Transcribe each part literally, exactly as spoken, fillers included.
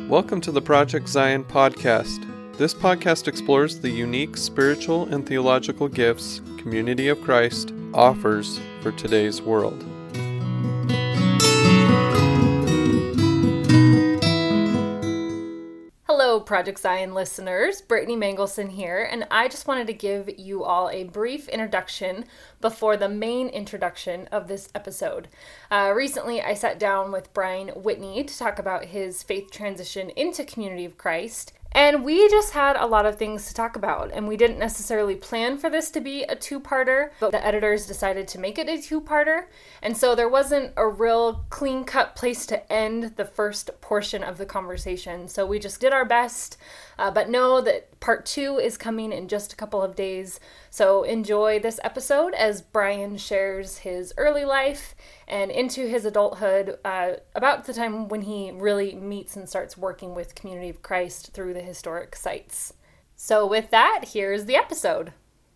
Welcome to the Project Zion podcast. This podcast explores the unique spiritual and theological gifts Community of Christ offers for today's world. Hello, Project Zion listeners. Brittany Mangelson here, and I just wanted to give you all a brief introduction before the main introduction of this episode. Uh, recently, I sat down with Brian Whitney to talk about his faith transition into Community of Christ, and we just had a lot of things to talk about, and we didn't necessarily plan for this to be a two-parter, but the editors decided to make it a two-parter, and so there wasn't a real clean-cut place to end the first portion of the conversation, so we just did our best, uh, but know that part two is coming in just a couple of days, so enjoy this episode as Brian shares his early life and into his adulthood, uh, about the time when he really meets and starts working with Community of Christ through the historic sites. So with that, here's the episode.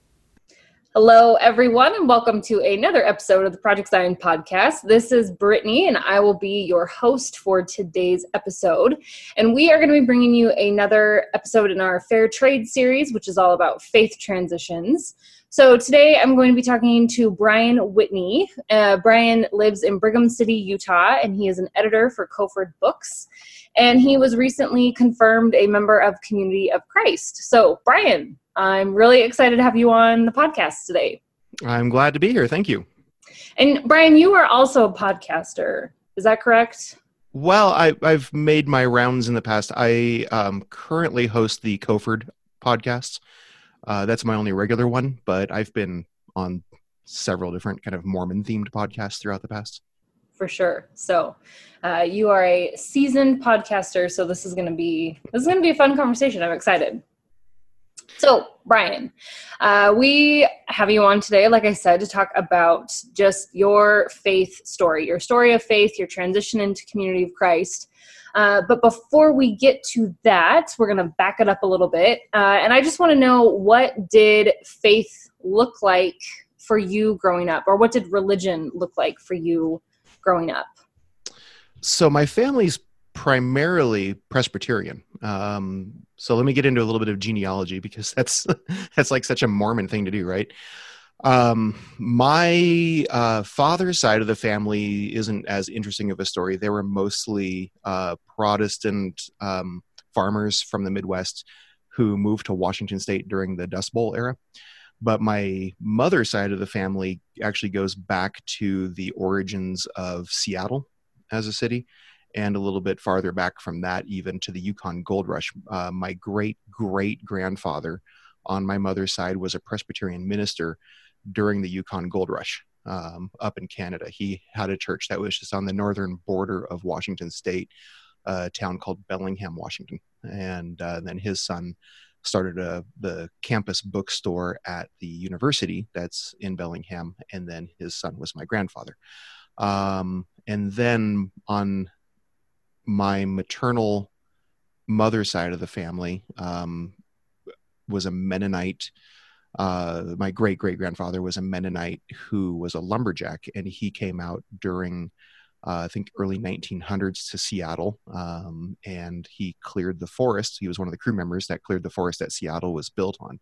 Hello, everyone, and welcome to another episode of the Project Zion podcast. This is Brittany, and I will be your host for today's episode. And we are going to be bringing you another episode in our Fair Trade series, which is all about faith transitions. So today I'm going to be talking to Brian Whitney. Uh, Brian lives in Brigham City, Utah, and he is an editor for Coford Books. And he was recently confirmed a member of Community of Christ. So Brian, I'm really excited to have you on the podcast today. I'm glad to be here. Thank you. And Brian, you are also a podcaster. Is that correct? Well, I, I've made my rounds in the past. I um, currently host the Coford podcasts. Uh, that's my only regular one, but I've been on several different kind of Mormon-themed podcasts throughout the past. For sure. So uh, you are a seasoned podcaster, so this is going to be this is going to be a fun conversation. I'm excited. So, Brian, uh, we have you on today, like I said, to talk about just your faith story, your story of faith, your transition into Community of Christ. Uh, but before we get to that, we're going to back it up a little bit. Uh, and I just want to know, what did faith look like for you growing up? Or what did religion look like for you growing up? So my family's primarily Presbyterian. Um, so let me get into a little bit of genealogy, because that's that's like such a Mormon thing to do, right? Um, my uh, father's side of the family isn't as interesting of a story. They were mostly uh, Protestant um, farmers from the Midwest who moved to Washington State during the Dust Bowl era. But my mother's side of the family actually goes back to the origins of Seattle as a city, and a little bit farther back from that, even to the Yukon Gold Rush. Uh, my great-great-grandfather on my mother's side was a Presbyterian minister during the Yukon Gold Rush um, up in Canada. He had a church that was just on the northern border of Washington State, a town called Bellingham, Washington. And uh, then his son started a, the campus bookstore at the university that's in Bellingham, and then his son was my grandfather. Um, and then on my maternal mother's side of the family um, was a Mennonite. Uh, my great-great-grandfather was a Mennonite who was a lumberjack, and he came out during, uh, I think, early nineteen hundreds to Seattle, um, and he cleared the forest. He was one of the crew members that cleared the forest that Seattle was built on.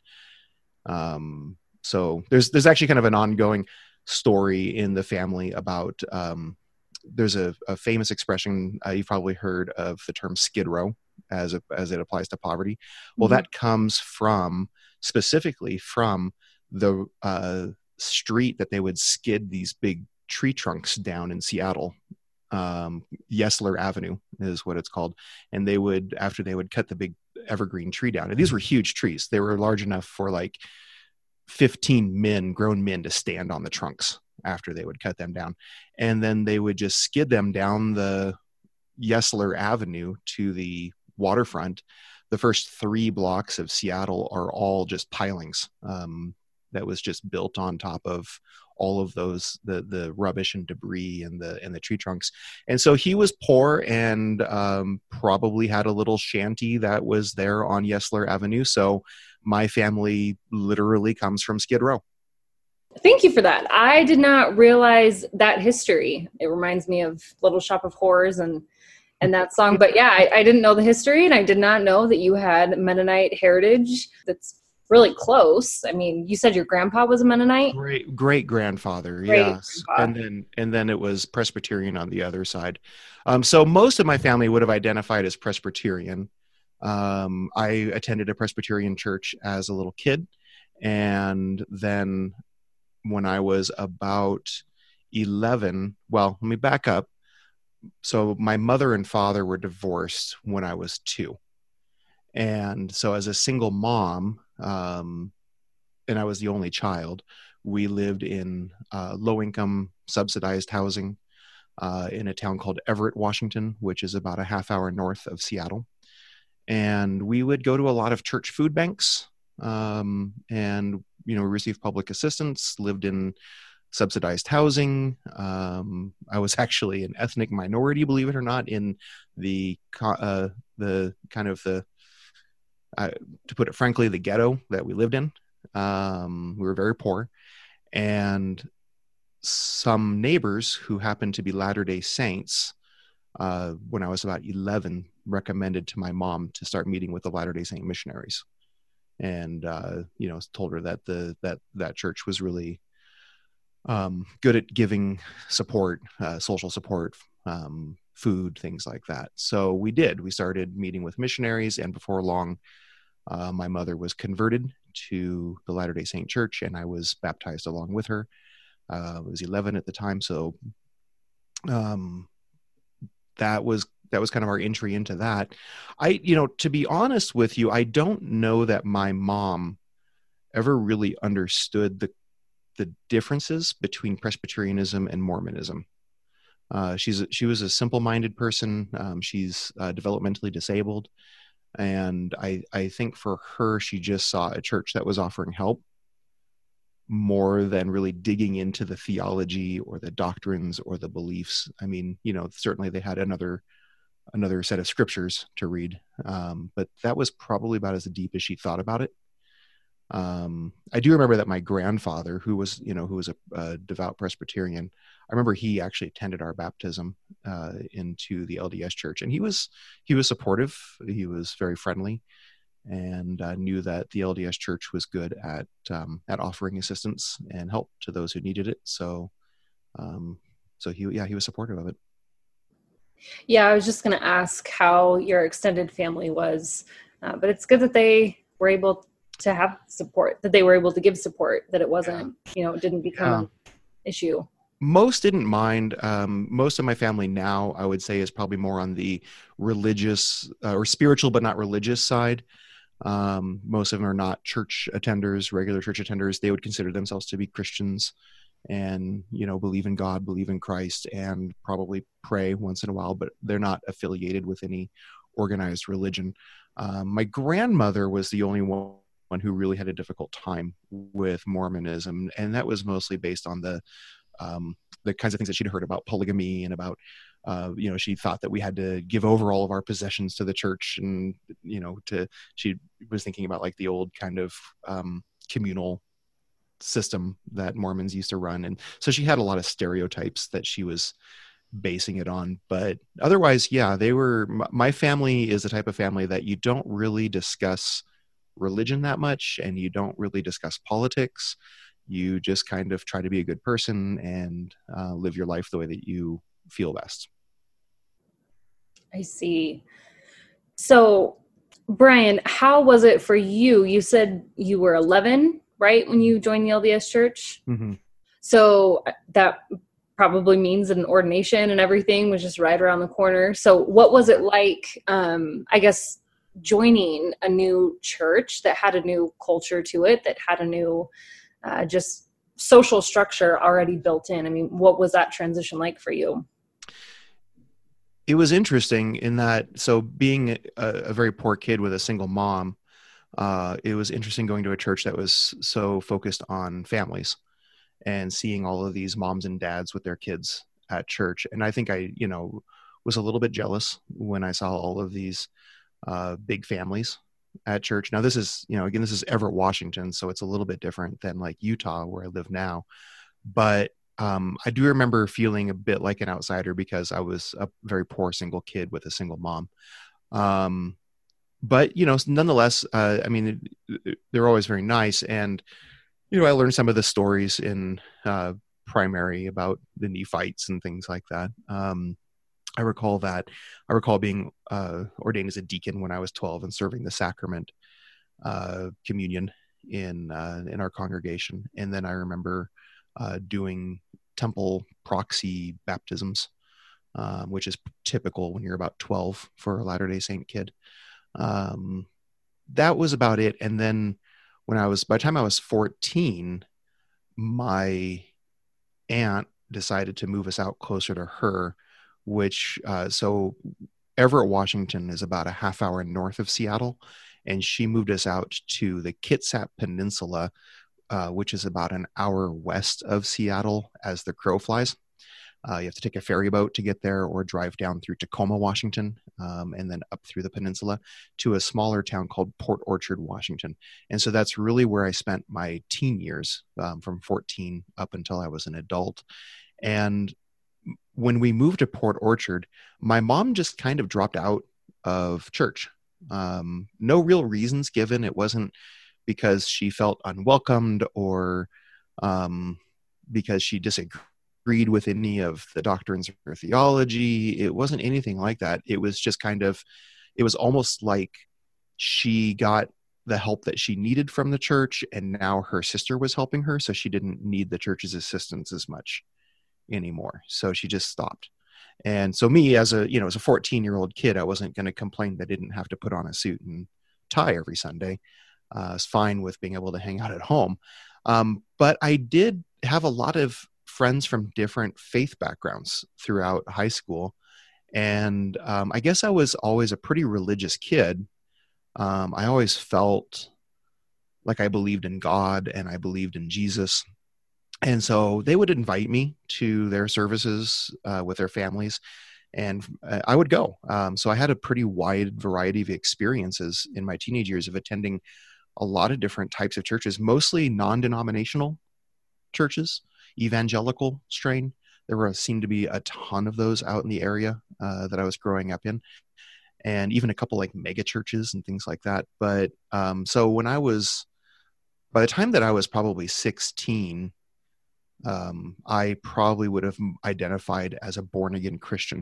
Um, so there's there's actually kind of an ongoing story in the family about, um, there's a, a famous expression, uh, you've probably heard of the term skid row as, a, as it applies to poverty. Well, mm-hmm. That comes from, specifically from the uh, street that they would skid these big tree trunks down in Seattle. Um, Yesler Avenue is what it's called. And they would, after they would cut the big evergreen tree down, and these were huge trees. They were large enough for like fifteen men, grown men, to stand on the trunks after they would cut them down. And then they would just skid them down the Yesler Avenue to the waterfront. The first three blocks of Seattle are all just pilings um, that was just built on top of all of those, the the rubbish and debris and the and the tree trunks. And so he was poor and um, probably had a little shanty that was there on Yesler Avenue. So my family literally comes from Skid Row. Thank you for that. I did not realize that history. It reminds me of Little Shop of Horrors and and that song. But yeah, I, I didn't know the history, and I did not know that you had Mennonite heritage. That's really close. I mean, you said your grandpa was a Mennonite? Great great grandfather, Great yes. grandpa. And then and then it was Presbyterian on the other side. Um, so most of my family would have identified as Presbyterian. Um, I attended a Presbyterian church as a little kid, and then when I was about eleven, well, let me back up. So my mother and father were divorced when I was two. And so as a single mom, um, and I was the only child, we lived in uh, low-income subsidized housing uh, in a town called Everett, Washington, which is about a half hour north of Seattle. And we would go to a lot of church food banks um, and, you know, receive public assistance, lived in subsidized housing. Um, I was actually an ethnic minority, believe it or not, in the uh, the kind of the, uh, to put it frankly, the ghetto that we lived in. Um, we were very poor, and some neighbors who happened to be Latter-day Saints, uh, when I was about eleven, recommended to my mom to start meeting with the Latter-day Saint missionaries, and uh, you know, told her that the that that church was really um, good at giving support, uh, social support, um, food, things like that. So we did. We started meeting with missionaries, and before long, uh, my mother was converted to the Latter-day Saint Church, and I was baptized along with her. Uh, I was eleven at the time, so um, that was that was kind of our entry into that. I, you know, to be honest with you, I don't know that my mom ever really understood the the differences between Presbyterianism and Mormonism. Uh, she's she was a simple-minded person. Um, she's uh, developmentally disabled, and I I think for her, she just saw a church that was offering help more than really digging into the theology or the doctrines or the beliefs. I mean, you know, certainly they had another another set of scriptures to read, um, but that was probably about as deep as she thought about it. Um, I do remember that my grandfather, who was, you know, who was a, a devout Presbyterian, I remember he actually attended our baptism uh, into the L D S church, and he was he was supportive. He was very friendly, and uh, knew that the L D S church was good at um, at offering assistance and help to those who needed it. So, um, so he yeah he was supportive of it. Yeah, I was just going to ask how your extended family was, uh, but it's good that they were able to have support, that they were able to give support, that it wasn't, yeah. you know, it didn't become yeah. an issue. Most didn't mind. Um, most of my family now, I would say, is probably more on the religious uh, or spiritual, but not religious side. Um, most of them are not church attenders, regular church attenders. They would consider themselves to be Christians and, you know, believe in God, believe in Christ, and probably pray once in a while, but they're not affiliated with any organized religion. Um, my grandmother was the only one one who really had a difficult time with Mormonism. And that was mostly based on the, um, the kinds of things that she'd heard about polygamy and about, uh, you know, she thought that we had to give over all of our possessions to the church. And, you know, to, she was thinking about like the old kind of, um, communal system that Mormons used to run. And so she had a lot of stereotypes that she was basing it on, but otherwise, yeah, they were, my family is the type of family that you don't really discuss religion that much, and you don't really discuss politics. You just kind of try to be a good person and uh, live your life the way that you feel best. I see. So, Brian, how was it for you? You said you were eleven, right, when you joined the L D S church? Mm-hmm. So that probably means an ordination and everything was just right around the corner. So what was it like, um, I guess, joining a new church that had a new culture to it, that had a new uh, just social structure already built in? I mean, what was that transition like for you? It was interesting in that, so being a, a very poor kid with a single mom, uh, it was interesting going to a church that was so focused on families and seeing all of these moms and dads with their kids at church. And I think I, you know, was a little bit jealous when I saw all of these uh, big families at church. Now this is, you know, again, this is Everett, Washington, so it's a little bit different than like Utah where I live now. But um, I do remember feeling a bit like an outsider because I was a very poor single kid with a single mom. Um, but, you know, nonetheless, uh, I mean, they're always very nice. And, you know, I learned some of the stories in uh, primary about the Nephites and things like that. Um, I recall that. I recall being uh, ordained as a deacon when I was twelve and serving the sacrament uh, communion in uh, in our congregation. And then I remember uh, doing temple proxy baptisms, um, which is typical when you're about twelve for a Latter-day Saint kid. Um, that was about it. And then when I was, by the time I was fourteen, my aunt decided to move us out closer to her, which, uh, so Everett, Washington is about a half hour north of Seattle. And she moved us out to the Kitsap Peninsula, uh, which is about an hour west of Seattle as the crow flies. Uh, you have to take a ferry boat to get there or drive down through Tacoma, Washington, um, and then up through the peninsula to a smaller town called Port Orchard, Washington. And so that's really where I spent my teen years, um, from fourteen up until I was an adult. And when we moved to Port Orchard, my mom just kind of dropped out of church. Um, no real reasons given. It wasn't because she felt unwelcomed or um, because she disagreed with any of the doctrines of her theology. It wasn't anything like that. It was just kind of, it was almost like she got the help that she needed from the church, and now her sister was helping her, so she didn't need the church's assistance as much anymore. So she just stopped. And so me as a, you know, as a fourteen year old kid, I wasn't going to complain that I didn't have to put on a suit and tie every Sunday. Uh, I was fine with being able to hang out at home. Um, but I did have a lot of friends from different faith backgrounds throughout high school. And um, I guess I was always a pretty religious kid. Um, I always felt like I believed in God and I believed in Jesus. And so they would invite me to their services uh, with their families, and uh, I would go. Um, so I had a pretty wide variety of experiences in my teenage years of attending a lot of different types of churches, mostly non-denominational churches, evangelical strain. There were seemed to be a ton of those out in the area uh, that I was growing up in, and even a couple like mega churches and things like that. But um, so when I was, by the time that I was probably sixteen, Um, I probably would have identified as a born-again Christian.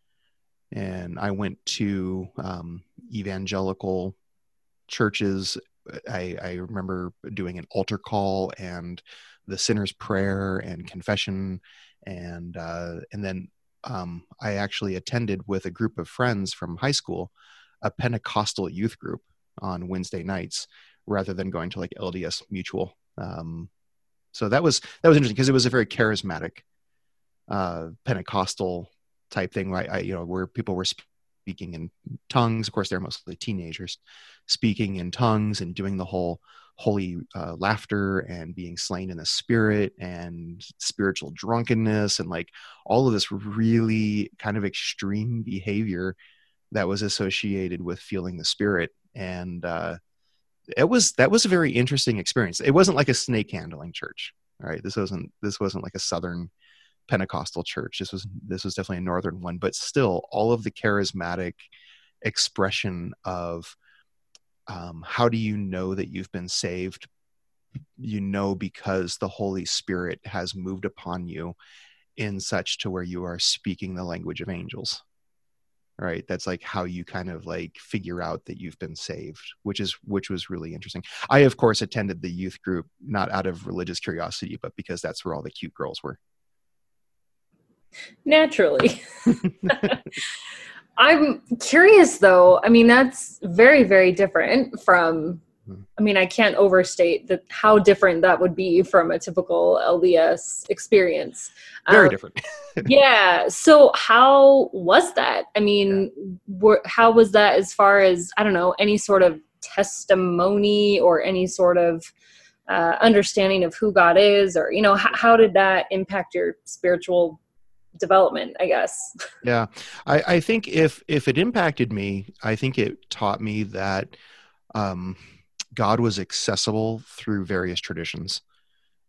And I went to um, evangelical churches. I, I remember doing an altar call and the sinner's prayer and confession. And, uh, and then um, I actually attended with a group of friends from high school, a Pentecostal youth group on Wednesday nights, rather than going to like L D S Mutual. Um, So that was that was interesting because it was a very charismatic uh, Pentecostal type thing, right? I, you know, where people were speaking in tongues. Of course, they're mostly teenagers speaking in tongues and doing the whole holy uh, laughter and being slain in the spirit and spiritual drunkenness and like all of this really kind of extreme behavior that was associated with feeling the spirit. And uh, It was that was a very interesting experience. It wasn't like a snake handling church, right? This wasn't this wasn't like a Southern Pentecostal church. This was this was definitely a Northern one, but still, all of the charismatic expression of um, how do you know that you've been saved? You know, because the Holy Spirit has moved upon you in such to where you are speaking the language of angels. Right. That's like how you kind of like figure out that you've been saved, which is, which was really interesting. I, of course, attended the youth group, not out of religious curiosity, but because that's where all the cute girls were. Naturally. I'm curious though. I mean, that's very, very different from, I mean, I can't overstate that how different that would be from a typical L D S experience. Very um, different. Yeah. So how was that? I mean, yeah. were, how was that as far as, I don't know, any sort of testimony or any sort of uh, understanding of who God is, or, you know, h- how did that impact your spiritual development, I guess? Yeah. I, I think if, if it impacted me, I think it taught me that um, God was accessible through various traditions.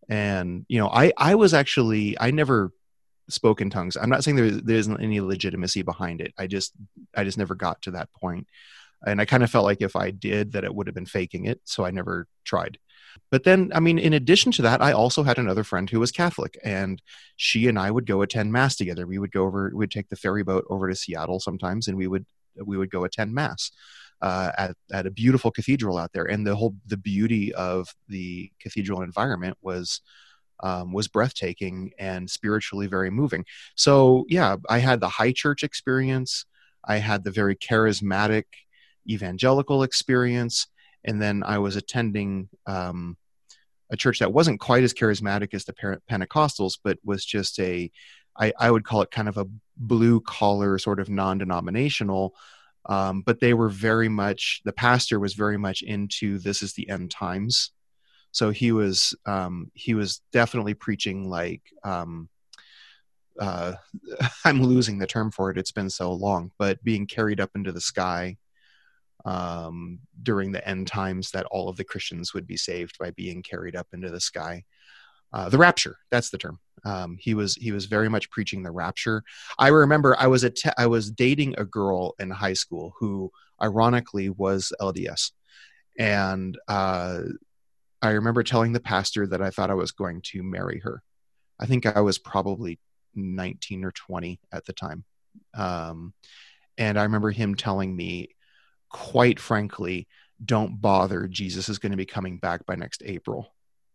And, you know, I, I was actually, I never spoke in tongues. I'm not saying there, there isn't any legitimacy behind it. I just, I just never got to that point. And I kind of felt like if I did, that it would have been faking it. So I never tried. But then, I mean, in addition to that, I also had another friend who was Catholic, and she and I would go attend Mass together. We would go over, we'd take the ferry boat over to Seattle sometimes, and we would, we would go attend Mass uh, at, at a beautiful cathedral out there. And the whole, the beauty of the cathedral environment was, um, was breathtaking and spiritually very moving. So yeah, I had the high church experience. I had the very charismatic evangelical experience. And then I was attending um, a church that wasn't quite as charismatic as the Pentecostals, but was just a, I, I would call it kind of a blue collar sort of non-denominational. Um, but they were very much, the pastor was very much into this is the end times. So he was, um, he was definitely preaching like, um, uh, I'm losing the term for it. It's been so long, but being carried up into the sky um, during the end times, that all of the Christians would be saved by being carried up into the sky. Uh, the rapture, that's the term. Um, he was, he was very much preaching the rapture. I remember I was, att- I was dating a girl in high school who ironically was L D S. And, uh, I remember telling the pastor that I thought I was going to marry her. I think I was probably nineteen or twenty at the time. Um, and I remember him telling me, quite frankly, don't bother. Jesus is going to be coming back by next April.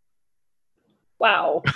Wow.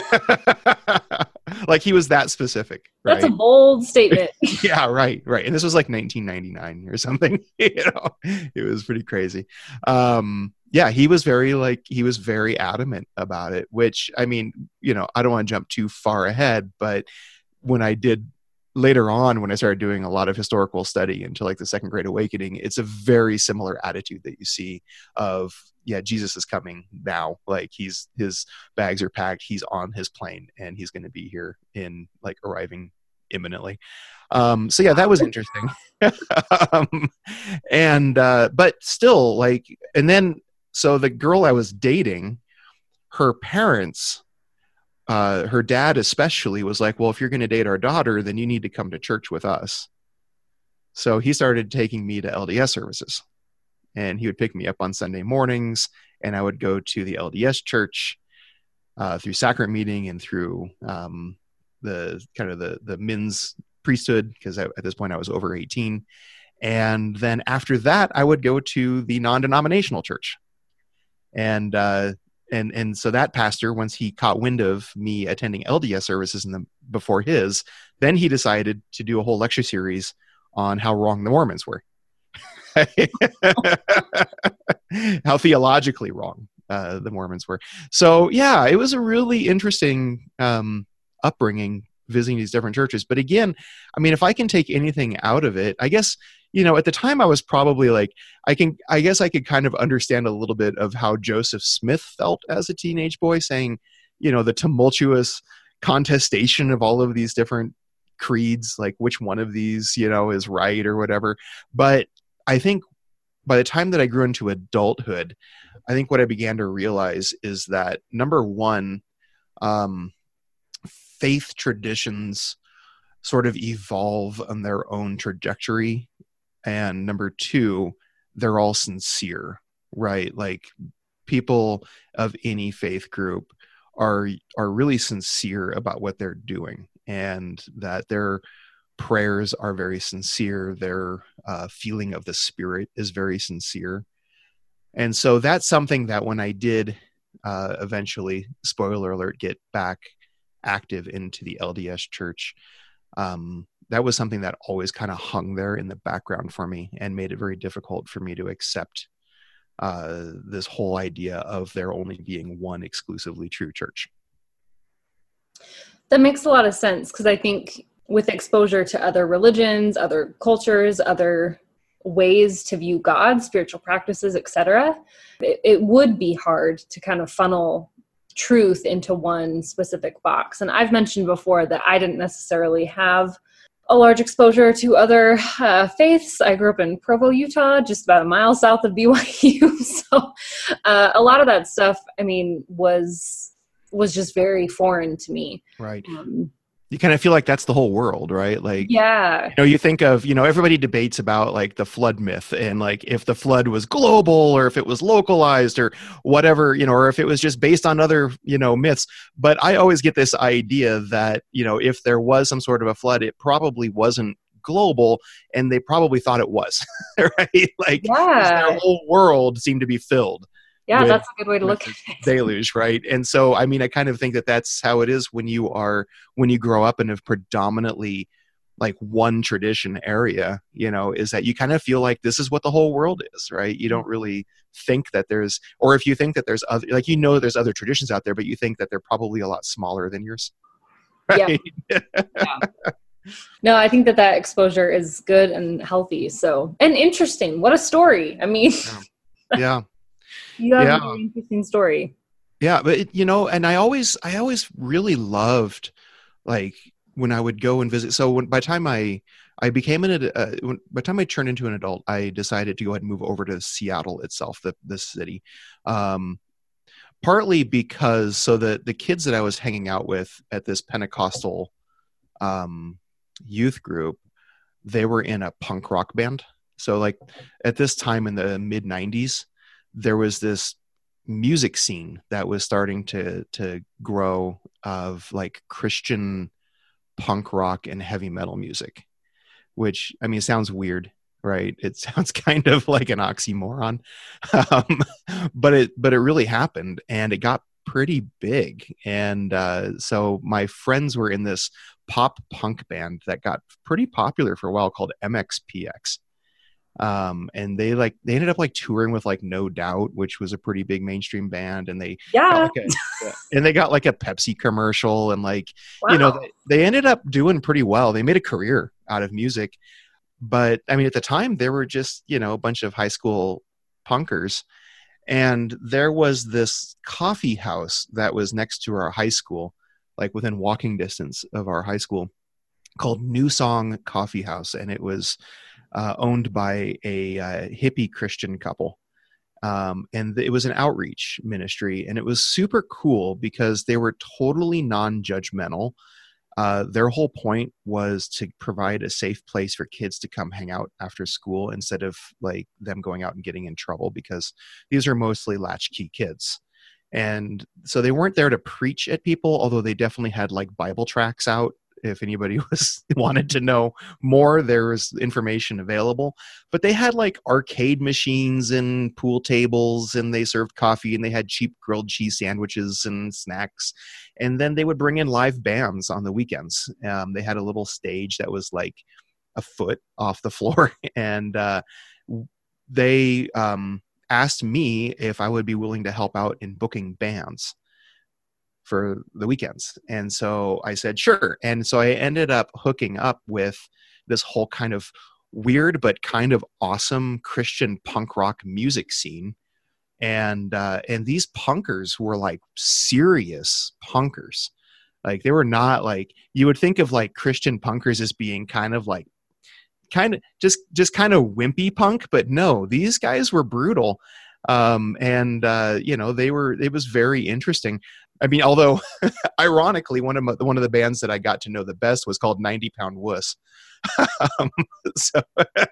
Like he was that specific. Right? That's a bold statement. Yeah, right, right. And this was like nineteen ninety-nine or something. You know, it was pretty crazy. Um, yeah, he was very like, he was very adamant about it, which, I mean, you know, I don't want to jump too far ahead, but when I did later on, when I started doing a lot of historical study into like the Second Great Awakening, it's a very similar attitude that you see of, yeah, Jesus is coming now. Like he's, his bags are packed. He's on his plane and he's going to be here in like arriving imminently. Um, so yeah, that was interesting. um, and, uh, but still like, and then, so the girl I was dating, her parents, Uh, her dad especially was like, well, if you're going to date our daughter, then you need to come to church with us. So he started taking me to L D S services, and he would pick me up on Sunday mornings, and I would go to the L D S church uh, through sacrament meeting and through um, the kind of the, the men's priesthood, because at this point I was over eighteen. And then after that, I would go to the non-denominational church. And, uh, And and so that pastor, once he caught wind of me attending L D S services in the, before his, then he decided to do a whole lecture series on how wrong the Mormons were. How theologically wrong uh, the Mormons were. So yeah, it was a really interesting um, upbringing visiting these different churches. But again, I mean, if I can take anything out of it, I guess, you know, at the time I was probably like, I can, I guess I could kind of understand a little bit of how Joseph Smith felt as a teenage boy, saying, you know, the tumultuous contestation of all of these different creeds, like which one of these, you know, is right or whatever. But I think by the time that I grew into adulthood, I think what I began to realize is that number one, um, faith traditions sort of evolve on their own trajectory. And number two, they're all sincere, right? Like people of any faith group are, are really sincere about what they're doing, and that their prayers are very sincere. Their uh, feeling of the Spirit is very sincere. And so that's something that when I did uh, eventually, spoiler alert, get back active into the L D S church, um, that was something that always kind of hung there in the background for me and made it very difficult for me to accept uh, this whole idea of there only being one exclusively true church. That makes a lot of sense, because I think with exposure to other religions, other cultures, other ways to view God, spiritual practices, et cetera, it, it would be hard to kind of funnel truth into one specific box. And I've mentioned before that I didn't necessarily have a large exposure to other uh, faiths. I grew up in Provo, Utah, just about a mile south of B Y U. So uh, a lot of that stuff, I mean, was was just very foreign to me. Right. Um, you kind of feel like that's the whole world, right? Like, yeah. you know, you think of, you know, everybody debates about like the flood myth and like if the flood was global or if it was localized or whatever, you know, or if it was just based on other, you know, myths. But I always get this idea that, you know, if there was some sort of a flood, it probably wasn't global and they probably thought it was, right? Like, yeah. their whole world seemed to be filled. Yeah, that's a good way to look at it. Deluge, right? And so, I mean, I kind of think that that's how it is when you are, when you grow up in a predominantly like one tradition area, you know, is that you kind of feel like this is what the whole world is, right? You don't really think that there's, or if you think that there's other, like, you know, there's other traditions out there, but you think that they're probably a lot smaller than yours. Right? Yeah. yeah. No, I think that that exposure is good and healthy. So, and interesting. What a story. I mean, yeah. yeah. You have yeah. a very interesting story. Yeah, but it, you know, and I always, I always really loved, like, when I would go and visit. So when, by the time I, I became an, uh, when, by the time I turned into an adult, I decided to go ahead and move over to Seattle itself, the the city. Um, partly because, so the the kids that I was hanging out with at this Pentecostal um, youth group, they were in a punk rock band. So like at this time in the mid nineties, there was this music scene that was starting to to grow of like Christian punk rock and heavy metal music, which, I mean, sounds weird, right? It sounds kind of like an oxymoron, um, but it but it really happened, and it got pretty big. And uh, so my friends were in this pop punk band that got pretty popular for a while called M X P X. Um, and they like, they ended up like touring with like No Doubt, which was a pretty big mainstream band. And they, yeah, like a, and they got like a Pepsi commercial and like, wow. you know, they, they ended up doing pretty well. They made a career out of music, but I mean, at the time they were just, you know, a bunch of high school punkers. And there was this coffee house that was next to our high school, like within walking distance of our high school, called New Song Coffee House. And it was, Uh, owned by a uh, hippie Christian couple. Um, and th- it was an outreach ministry, and it was super cool because they were totally non-judgmental. Uh, their whole point was to provide a safe place for kids to come hang out after school instead of like them going out and getting in trouble, because these are mostly latchkey kids. And so they weren't there to preach at people, although they definitely had like Bible tracts out. If anybody was wanted to know more, there was information available. But they had like arcade machines and pool tables, and they served coffee, and they had cheap grilled cheese sandwiches and snacks. And then they would bring in live bands on the weekends. Um, they had a little stage that was like a foot off the floor, and uh, they um, asked me if I would be willing to help out in booking bands for the weekends. And so I said, sure. And so I ended up hooking up with this whole kind of weird, but kind of awesome Christian punk rock music scene. And, uh, and these punkers were like serious punkers. Like they were not like, you would think of like Christian punkers as being kind of like, kind of just, just kind of wimpy punk, but no, these guys were brutal. Um, and, uh, you know, they were, it was very interesting. I mean, although ironically, one of my, one of the bands that I got to know the best was called ninety pound Wuss. um, so,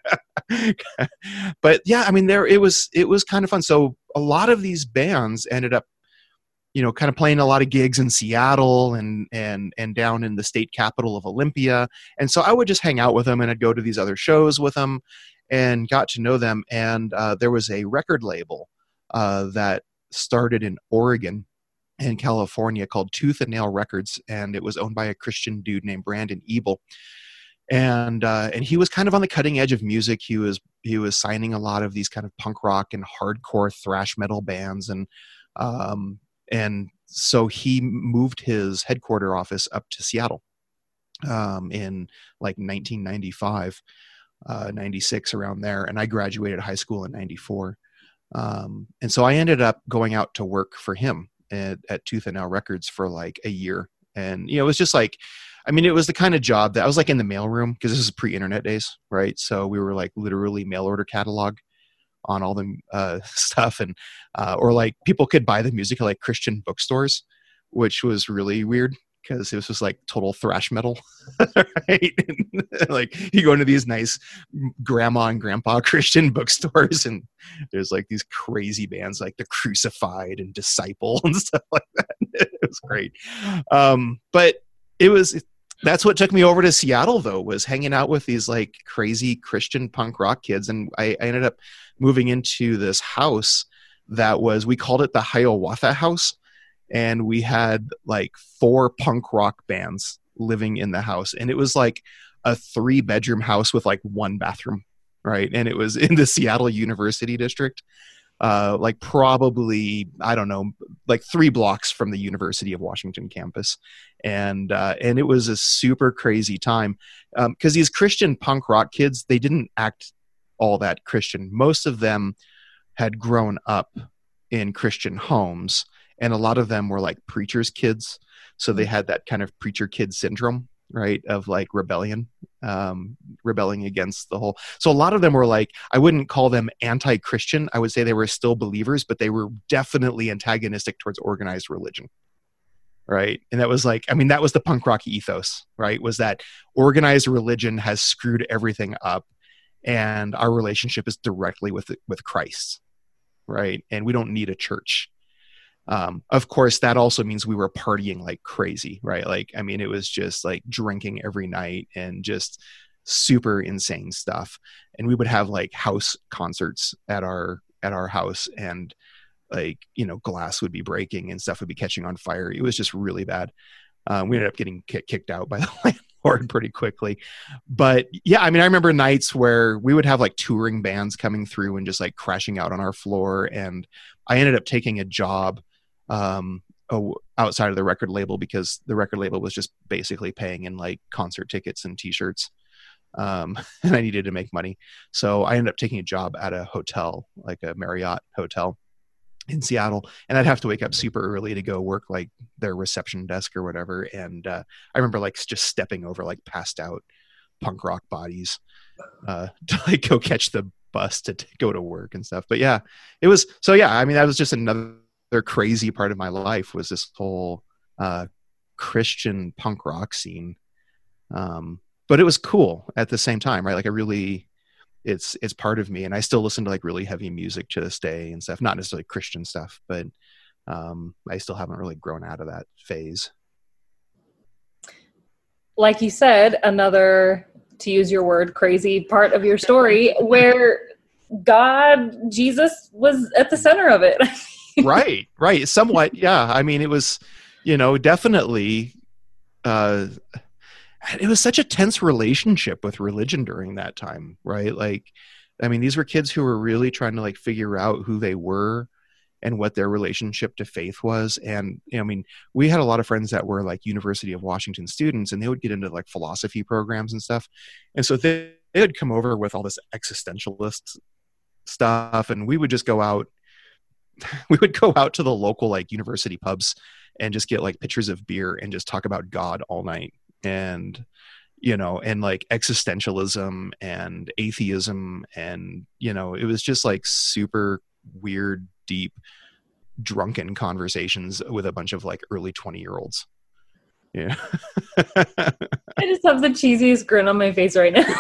but yeah, I mean, there, it was, it was kind of fun. So a lot of these bands ended up, you know, kind of playing a lot of gigs in Seattle and, and, and down in the state capital of Olympia. And so I would just hang out with them, and I'd go to these other shows with them and got to know them. And uh, there was a record label uh, that started in Oregon in California called Tooth and Nail Records, and it was owned by a Christian dude named Brandon Ebel. And uh, and he was kind of on the cutting edge of music. He was he was signing a lot of these kind of punk rock and hardcore thrash metal bands, and um, and so he moved his headquarter office up to Seattle um, in like nineteen ninety-five, uh, ninety-six, around there. And I graduated high school in ninety-four, um, and so I ended up going out to work for him at, at Tooth and Nail Records for like a year. And, you know, it was just like, I mean, it was the kind of job that I was like in the mailroom, because this is pre-internet days, right? So we were like literally mail order catalog on all the uh, stuff. And, uh, or like people could buy the music at like Christian bookstores, which was really weird because it was just like total thrash metal, right? And, like you go into these nice grandma and grandpa Christian bookstores, and there's like these crazy bands like The Crucified and Disciple and stuff like that. It was great. Um, but it was, that's what took me over to Seattle though, was hanging out with these like crazy Christian punk rock kids. And I, I ended up moving into this house that was, we called it the Hiawatha House. And we had like four punk rock bands living in the house. And it was like a three bedroom house with like one bathroom, right? And it was in the Seattle University District, uh, like probably, I don't know, like three blocks from the University of Washington campus. And, uh, and it was a super crazy time. Um, 'cause these Christian punk rock kids, they didn't act all that Christian. Most of them had grown up in Christian homes. And a lot of them were like preachers' kids. So they had that kind of preacher kid syndrome, right? Of like rebellion, um, rebelling against the whole. So a lot of them were like, I wouldn't call them anti-Christian. I would say they were still believers, but they were definitely antagonistic towards organized religion. Right. And that was like, I mean, that was the punk rock ethos, right? Was that organized religion has screwed everything up and our relationship is directly with, with Christ. Right. And we don't need a church. Um, of course, that also means we were partying like crazy, right? Like, I mean, it was just like drinking every night and just super insane stuff. And we would have like house concerts at our, at our house, and like, you know, glass would be breaking and stuff would be catching on fire. It was just really bad. Um, we ended up getting kick, kicked out by the landlord pretty quickly. But yeah, I mean, I remember nights where we would have like touring bands coming through and just like crashing out on our floor. And I ended up taking a job um outside of the record label because the record label was just basically paying in like concert tickets and t-shirts, um and I needed to make money, so I ended up taking a job at a hotel, like a Marriott hotel in Seattle, and I'd have to wake up super early to go work like their reception desk or whatever. And uh I remember like just stepping over like passed out punk rock bodies uh to like go catch the bus to t- go to work and stuff. But yeah, it was, so yeah, I mean, that was just another Their crazy part of my life was this whole uh, Christian punk rock scene. Um, but it was cool at the same time, right? Like I really, it's, it's part of me, and I still listen to like really heavy music to this day and stuff, not necessarily Christian stuff, but um, I still haven't really grown out of that phase. Like you said, another, to use your word, crazy part of your story where God, Jesus was at the center of it. Right, right. Somewhat, yeah. I mean, it was, you know, definitely, uh, it was such a tense relationship with religion during that time, right? Like, I mean, these were kids who were really trying to like figure out who they were and what their relationship to faith was. And, you know, I mean, we had a lot of friends that were like University of Washington students, and they would get into like philosophy programs and stuff. And so they, they would come over with all this existentialist stuff, and we would just go out we would go out to the local like university pubs and just get like pitchers of beer and just talk about God all night, and, you know, and like existentialism and atheism. And, you know, it was just like super weird, deep, drunken conversations with a bunch of like early twenty year olds. Yeah. I just have the cheesiest grin on my face right now.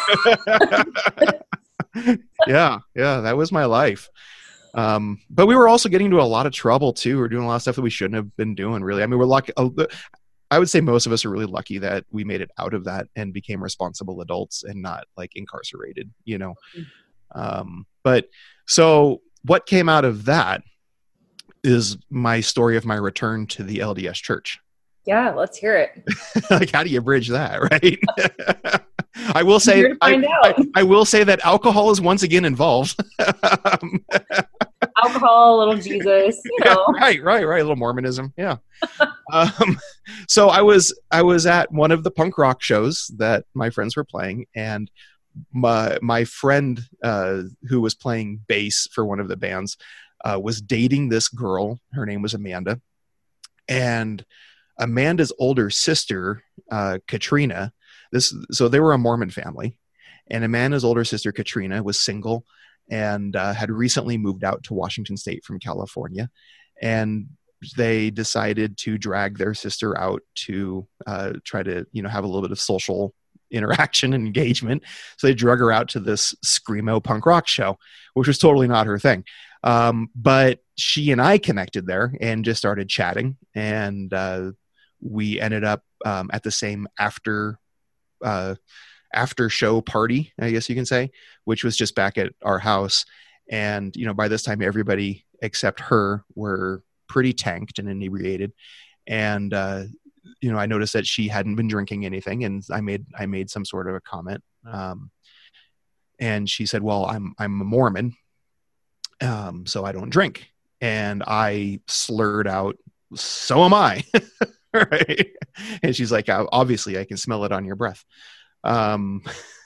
yeah. Yeah. That was my life. Um, but we were also getting into a lot of trouble too. We were doing a lot of stuff that we shouldn't have been doing, really. I mean, we're lucky. I would say most of us are really lucky that we made it out of that and became responsible adults and not like incarcerated, you know? Um, but so what came out of that is my story of my return to the L D S church. Yeah, let's hear it. Like, how do you bridge that, right? I will say, I, I, I will say that alcohol is once again involved. um, alcohol, a little Jesus, you know. Yeah, right, right, right. A little Mormonism, yeah. um, so I was, I was at one of the punk rock shows that my friends were playing, and my my friend uh, who was playing bass for one of the bands uh, was dating this girl. Her name was Amanda, and Amanda's older sister, uh, Katrina. This, so they were a Mormon family, and Amanda's older sister, Katrina, was single and uh, had recently moved out to Washington State from California. And they decided to drag their sister out to uh, try to, you know, have a little bit of social interaction and engagement. So they drug her out to this screamo punk rock show, which was totally not her thing. Um, but she and I connected there and just started chatting, and uh, we ended up um, at the same after uh, after show party, I guess you can say, which was just back at our house. And, you know, by this time, everybody except her were pretty tanked and inebriated. And, uh, you know, I noticed that she hadn't been drinking anything, and I made, I made some sort of a comment. Um, and she said, well, I'm, I'm a Mormon. Um, so I don't drink. And I slurred out, so am I. Right. And she's like, obviously I can smell it on your breath. Um,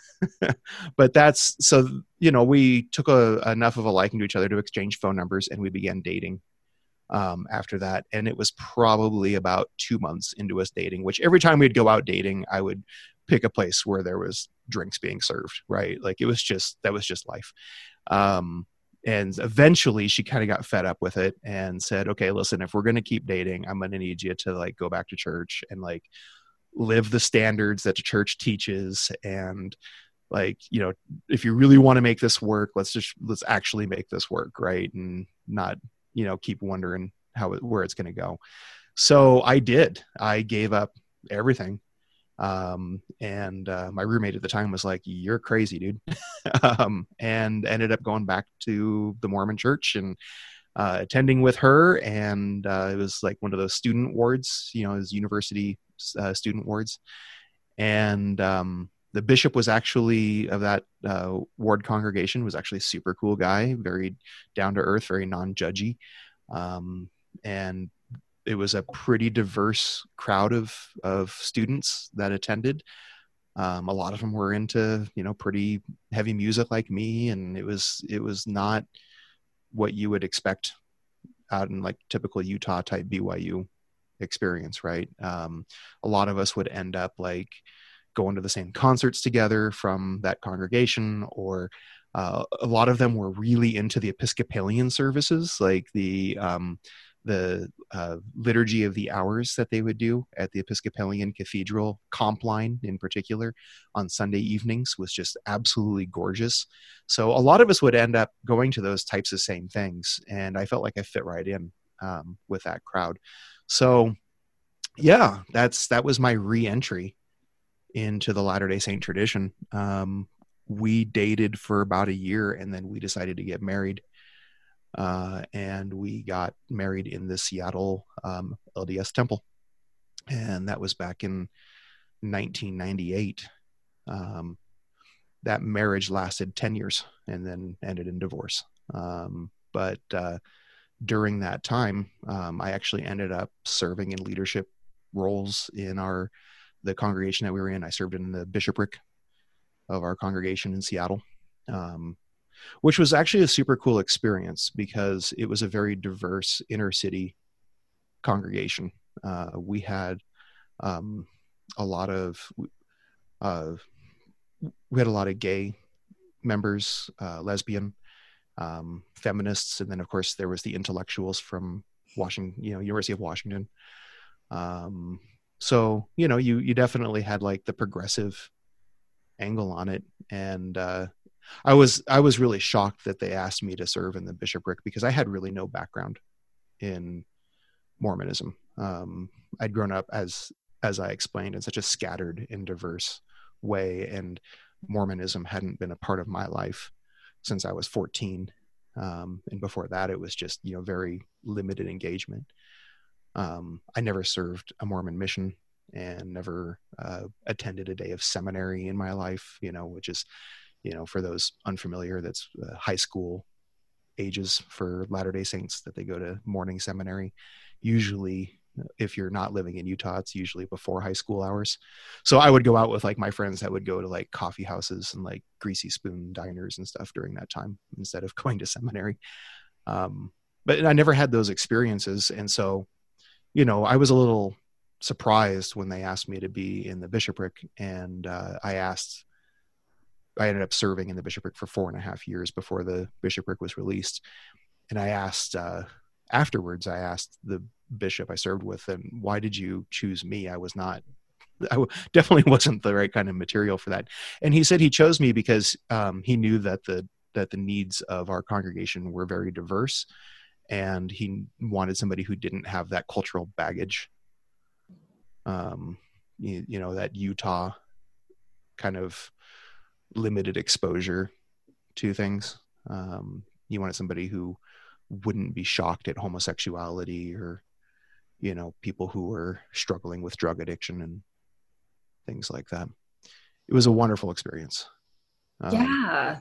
but that's, so, you know, we took a, enough of a liking to each other to exchange phone numbers, and we began dating um, after that. And it was probably about two months into us dating, which every time we'd go out dating, I would pick a place where there was drinks being served, right? Like it was just, that was just life. Um, and eventually she kind of got fed up with it and said, okay, listen, if we're going to keep dating, I'm going to need you to like go back to church and like live the standards that the church teaches. And like, you know, if you really want to make this work, let's just, let's actually make this work. Right. And not, you know, keep wondering how, it, where it's going to go. So I did, I gave up everything. Um, and, uh, my roommate at the time was like, you're crazy, dude. um, and ended up going back to the Mormon church and, uh, attending with her. And, uh, it was like one of those student wards, you know, his university, uh, student wards. And, um, the bishop was actually of that, uh, ward congregation was actually a super cool guy, very down to earth, very non-judgy. Um, and it was a pretty diverse crowd of, of students that attended. Um, a lot of them were into, you know, pretty heavy music like me. And it was, it was not what you would expect out in like typical Utah type B Y U experience. Right. Um, a lot of us would end up like going to the same concerts together from that congregation, or uh, a lot of them were really into the Episcopalian services, like the, um, the uh, liturgy of the hours that they would do at the Episcopalian Cathedral. Compline in particular on Sunday evenings was just absolutely gorgeous. So a lot of us would end up going to those types of same things. And I felt like I fit right in um, with that crowd. So yeah, that's, that was my re-entry into the Latter-day Saint tradition. Um, we dated for about a year, and then we decided to get married. Uh, and we got married in the Seattle um, L D S temple. And that was back in nineteen ninety-eight. Um, that marriage lasted ten years and then ended in divorce. Um, but uh, during that time, um, I actually ended up serving in leadership roles in our the congregation that we were in. I served in the bishopric of our congregation in Seattle. Um, which was actually a super cool experience because it was a very diverse inner city congregation. Uh, we had um, a lot of, uh, we had a lot of gay members, uh, lesbian, um, feminists. And then of course there was the intellectuals from Washington, you know, University of Washington. Um, so, you know, you, you definitely had like the progressive angle on it. And, uh, I was, I was really shocked that they asked me to serve in the bishopric because I had really no background in Mormonism. Um, I'd grown up as, as I explained, in such a scattered and diverse way. And Mormonism hadn't been a part of my life since I was fourteen. Um, and before that, it was just, you know, very limited engagement. Um, I never served a Mormon mission and never uh, attended a day of seminary in my life, you know, which is, you know, for those unfamiliar, that's uh, high school ages for Latter-day Saints that they go to morning seminary. Usually, if you're not living in Utah, it's usually before high school hours. So I would go out with like my friends that would go to like coffee houses and like Greasy Spoon diners and stuff during that time instead of going to seminary. Um, but I never had those experiences. And so, you know, I was a little surprised when they asked me to be in the bishopric. And uh, I asked, I ended up serving in the bishopric for four and a half years before the bishopric was released. And I asked, uh, afterwards, I asked the bishop I served with, and why did you choose me? I was not, I w- definitely wasn't the right kind of material for that. And he said he chose me because um, he knew that the that the needs of our congregation were very diverse, and he wanted somebody who didn't have that cultural baggage. Um, you, you know, that Utah kind of limited exposure to things. Um, you wanted somebody who wouldn't be shocked at homosexuality or, you know, people who were struggling with drug addiction and things like that. It was a wonderful experience. Um, Yeah.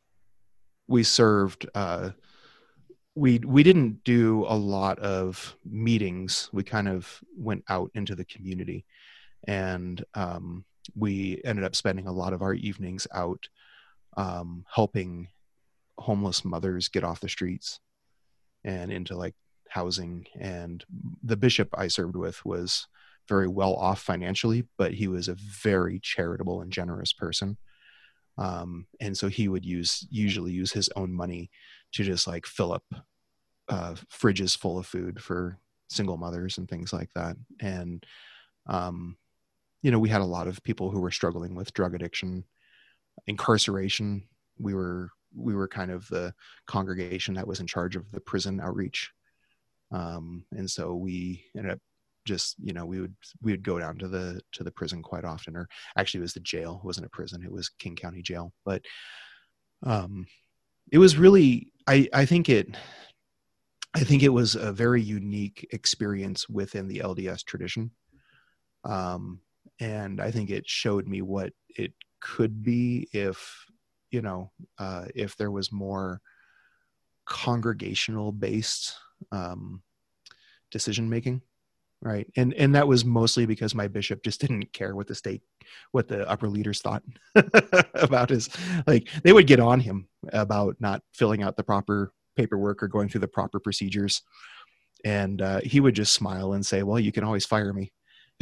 We served, uh, we, we didn't do a lot of meetings. We kind of went out into the community, and um, we ended up spending a lot of our evenings out um, helping homeless mothers get off the streets and into like housing. And the bishop I served with was very well off financially, but he was a very charitable and generous person. Um, and so he would use, usually use his own money to just like fill up uh, fridges full of food for single mothers and things like that. And, um, you know, we had a lot of people who were struggling with drug addiction, incarceration. We were, we were kind of the congregation that was in charge of the prison outreach. Um, and so we ended up just, you know, we would, we would go down to the, to the prison quite often, or actually it was the jail. It wasn't a prison. It was King County Jail, but, um, it was really, I, I think it, I think it was a very unique experience within the L D S tradition. Um, and I think it showed me what it could be if, you know, uh, if there was more congregational based, um, decision making. Right. And, and that was mostly because my bishop just didn't care what the state, what the upper leaders thought about his, like, they would get on him about not filling out the proper paperwork or going through the proper procedures. And, uh, he would just smile and say, well, you can always fire me.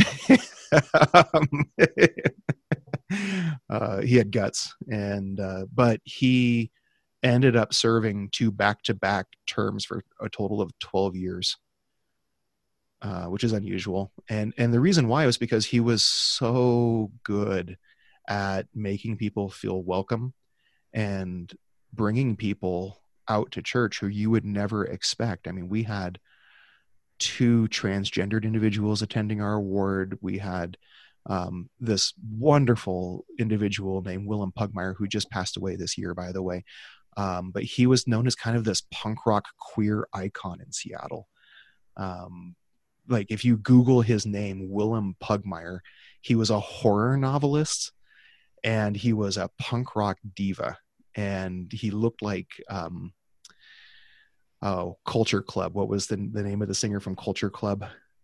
um, uh, he had guts, and, uh, but he ended up serving two back-to-back terms for a total of twelve years. Uh, which is unusual. And, and the reason why was because he was so good at making people feel welcome and bringing people out to church who you would never expect. I mean, we had two transgendered individuals attending our ward. We had um, this wonderful individual named Willem Pugmire, who just passed away this year, by the way. Um, but he was known as kind of this punk rock queer icon in Seattle. Um, Like if you Google his name, Willem Pugmire, he was a horror novelist and he was a punk rock diva, and he looked like, um, oh, Culture Club. What was the, the name of the singer from Culture Club?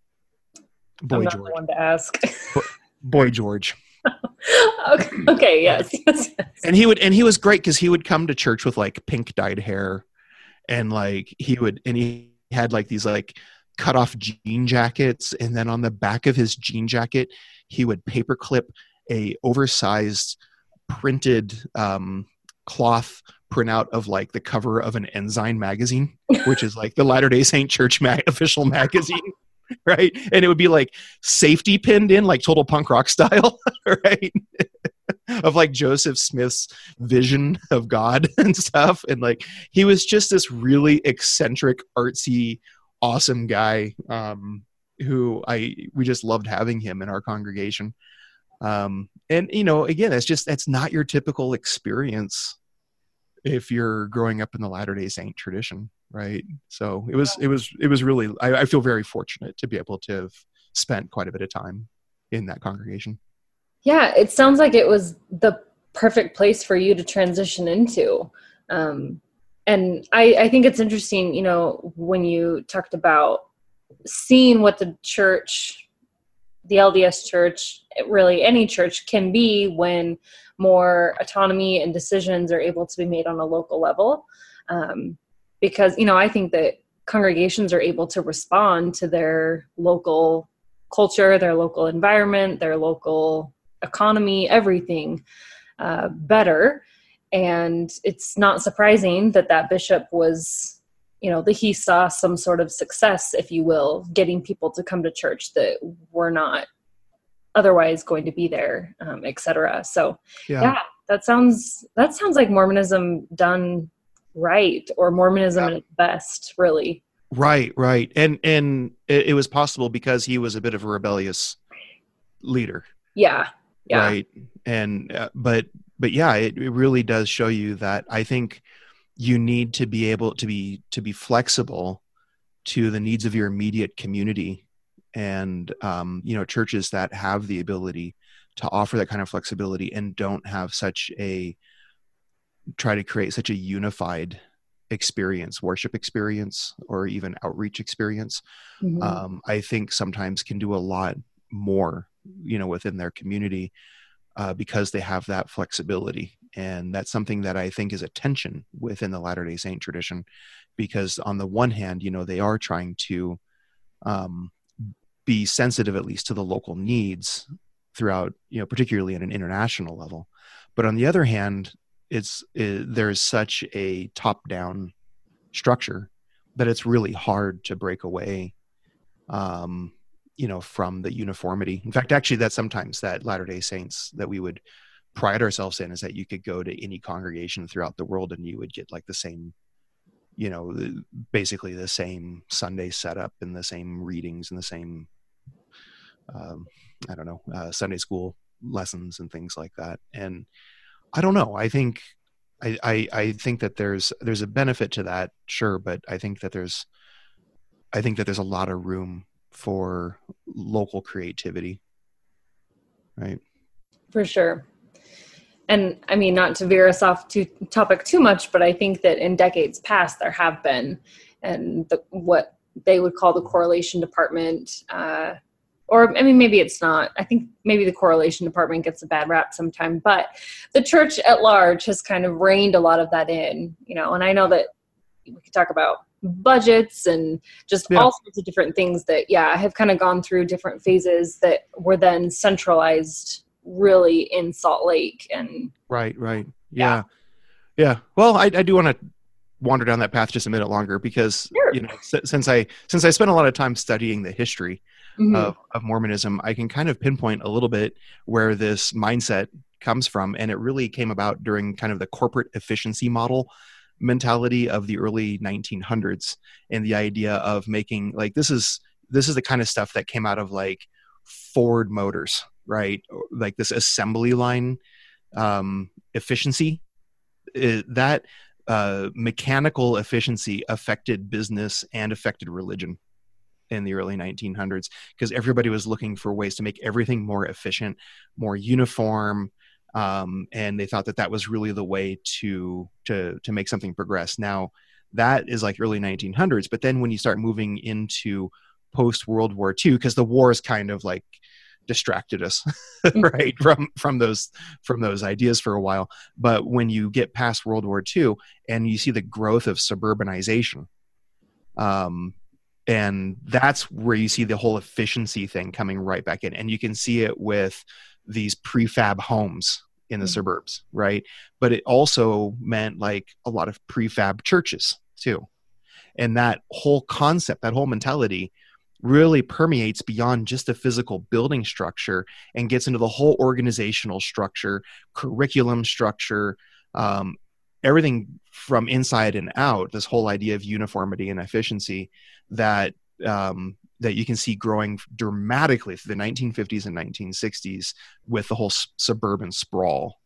Boy I'm not George. the one to ask. Boy George. okay. Okay. Yes. yes, yes. And he would, and he was great because he would come to church with like pink dyed hair, and like he would, and he had like these like cut off jean jackets, and then on the back of his jean jacket he would paperclip a oversized printed um cloth printout of like the cover of an Ensign magazine, which is like the Latter-day Saint Church mag- official magazine, right? And it would be like safety pinned in like total punk rock style, right? Of like Joseph Smith's vision of God and stuff. And like he was just this really eccentric, artsy, awesome guy, um, who I, we just loved having him in our congregation. Um, and, you know, again, that's just, that's not your typical experience if you're growing up in the Latter-day Saint tradition. Right. So it was, it was, it was really, I, I feel very fortunate to be able to have spent quite a bit of time in that congregation. Yeah. It sounds like it was the perfect place for you to transition into. Um, And I, I think it's interesting, you know, when you talked about seeing what the church, the L D S church, really any church can be when more autonomy and decisions are able to be made on a local level. Um, because, you know, I think that congregations are able to respond to their local culture, their local environment, their local economy, everything uh, better. And it's not surprising that that bishop was, you know, that he saw some sort of success, if you will, getting people to come to church that were not otherwise going to be there, um, et cetera. So yeah. yeah, that sounds, that sounds like Mormonism done right, or Mormonism yeah. at its best, really. Right, right. And, and it, it was possible because he was a bit of a rebellious leader. Yeah. Yeah. Right. And, uh, but, but yeah, it, it really does show you that I think you need to be able to be, to be flexible to the needs of your immediate community. And, um, you know, churches that have the ability to offer that kind of flexibility and don't have such a, try to create such a unified experience, worship experience, or even outreach experience, mm-hmm. um, I think sometimes can do a lot more, you know, within their community, uh, because they have that flexibility. And that's something that I think is a tension within the Latter-day Saint tradition, because on the one hand, you know, they are trying to um, be sensitive, at least to the local needs throughout, you know, particularly at an international level. But on the other hand, it's it, there's such a top-down structure that it's really hard to break away, um, you know, from the uniformity. In fact, actually, that's sometimes that Latter-day Saints that we would pride ourselves in, is that you could go to any congregation throughout the world and you would get like the same, you know, basically the same Sunday setup and the same readings and the same, um, I don't know, uh, Sunday school lessons and things like that. And I don't know. I think, I, I, I think that there's, there's a benefit to that. Sure. But I think that there's, I think that there's a lot of room for local creativity. Right. For sure. And I mean, not to veer us off to topic too much, but I think that in decades past, there have been, and the, what they would call the correlation department, uh, or, I mean, maybe it's not. I think maybe the correlation department gets a bad rap sometime, but the church at large has kind of reined a lot of that in, you know, and I know that we could talk about budgets and just yeah. all sorts of different things that, yeah, have kind of gone through different phases that were then centralized really in Salt Lake. And right, right. Yeah. Yeah. yeah. Well, I, I do want to wander down that path just a minute longer, because, sure. you know, since I, since I spent a lot of time studying the history mm-hmm. of, of Mormonism, I can kind of pinpoint a little bit where this mindset comes from. And it really came about during kind of the corporate efficiency model mentality of the early nineteen hundreds, and the idea of making, like, this is, this is the kind of stuff that came out of like Ford Motors, right? Like this assembly line um, efficiency, it, that uh, mechanical efficiency affected business and affected religion in the early nineteen hundreds, because everybody was looking for ways to make everything more efficient, more uniform. Um, and they thought that that was really the way to, to, to make something progress. Now that is like early nineteen hundreds, but then when you start moving into post World War Two, because the wars kind of like distracted us, right, from, from those, from those ideas for a while. But when you get past World War Two and you see the growth of suburbanization, um, and that's where you see the whole efficiency thing coming right back in. And you can see it with these prefab homes in the mm-hmm. suburbs, right? But it also meant like a lot of prefab churches too. And that whole concept, that whole mentality really permeates beyond just the physical building structure and gets into the whole organizational structure, curriculum structure, um, everything from inside and out, this whole idea of uniformity and efficiency that um, that you can see growing dramatically through the nineteen fifties and nineteen sixties with the whole s- suburban sprawl.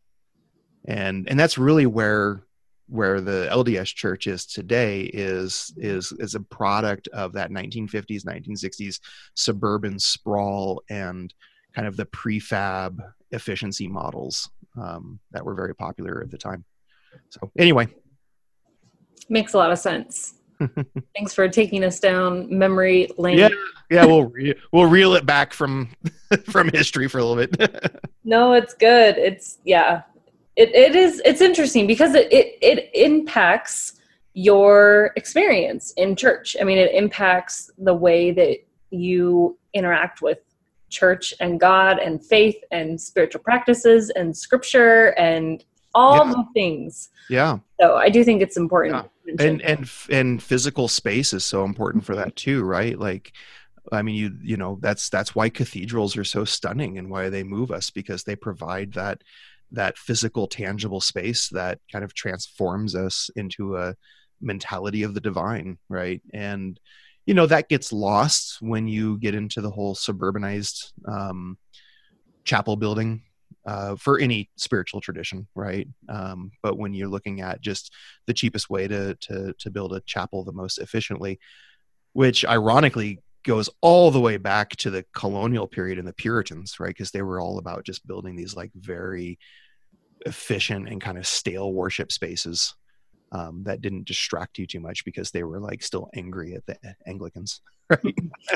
And and that's really where where the L D S Church is today, is is is a product of that nineteen fifties, nineteen sixties suburban sprawl and kind of the prefab efficiency models um, that were very popular at the time. So anyway. Makes a lot of sense. Thanks for taking us down memory lane. Yeah, yeah, we'll re- we'll reel it back from from history for a little bit. No, it's good. It's yeah, it it is. It's interesting because it, it it impacts your experience in church. I mean, it impacts the way that you interact with church and God and faith and spiritual practices and scripture and all yeah. the things. Yeah. So I do think it's important yeah. and and and physical space is so important for that too, right? Like, I mean, you you know, that's that's why cathedrals are so stunning and why they move us, because they provide that that physical, tangible space that kind of transforms us into a mentality of the divine, right? And you know, that gets lost when you get into the whole suburbanized um, chapel building uh, for any spiritual tradition, right? Um, but when you're looking at just the cheapest way to to to build a chapel the most efficiently, which ironically goes all the way back to the colonial period and the Puritans, right? Because they were all about just building these like very efficient and kind of stale worship spaces um, that didn't distract you too much, because they were like still angry at the Anglicans, right?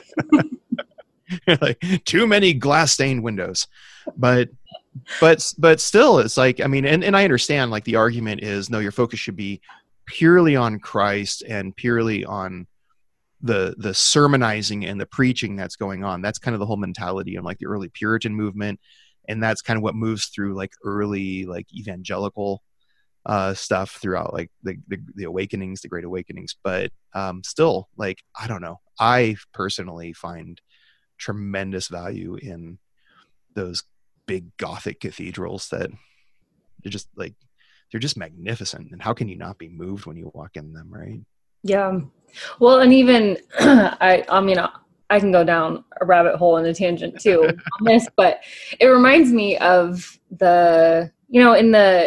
Like too many glass stained windows, but but but still, it's like, I mean, and, and I understand like the argument is, no, your focus should be purely on Christ and purely on the the sermonizing and the preaching that's going on. That's kind of the whole mentality of like the early Puritan movement, and that's kind of what moves through like early like evangelical uh stuff throughout like the, the the awakenings, the great awakenings. But um still, like, I don't know, I personally find tremendous value in those big Gothic cathedrals that they're just like, they're just magnificent, and how can you not be moved when you walk in them, right? Yeah. Well, and even I I mean I can go down a rabbit hole and a tangent too on this, but it reminds me of the, you know, in the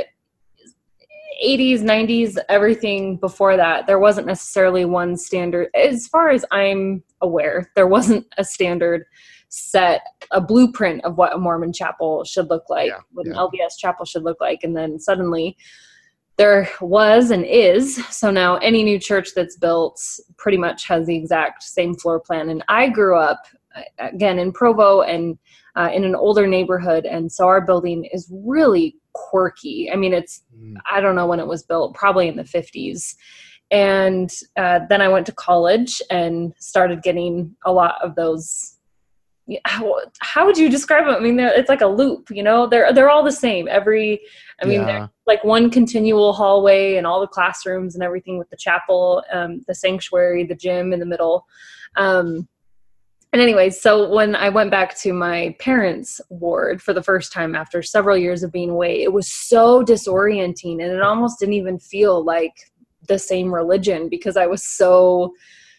eighties, nineties, everything before that, there wasn't necessarily one standard. As far as I'm aware, there wasn't a standard set, a blueprint of what a Mormon chapel should look like, Yeah, what yeah. an L D S chapel should look like. And then suddenly there was and is. So now any new church that's built pretty much has the exact same floor plan. And I grew up, again, in Provo and uh, in an older neighborhood. And so our building is really quirky. I mean, it's, Mm. I don't know when it was built, probably in the fifties. And uh, then I went to college and started getting a lot of those. How, how would you describe it? I mean, it's like a loop, you know, they're, they're all the same. Every, I mean, Yeah. they're like one continual hallway and all the classrooms and everything with the chapel, um, the sanctuary, the gym in the middle. Um, and anyway, so when I went back to my parents' ward for the first time after several years of being away, it was so disorienting, and it almost didn't even feel like the same religion, because I was so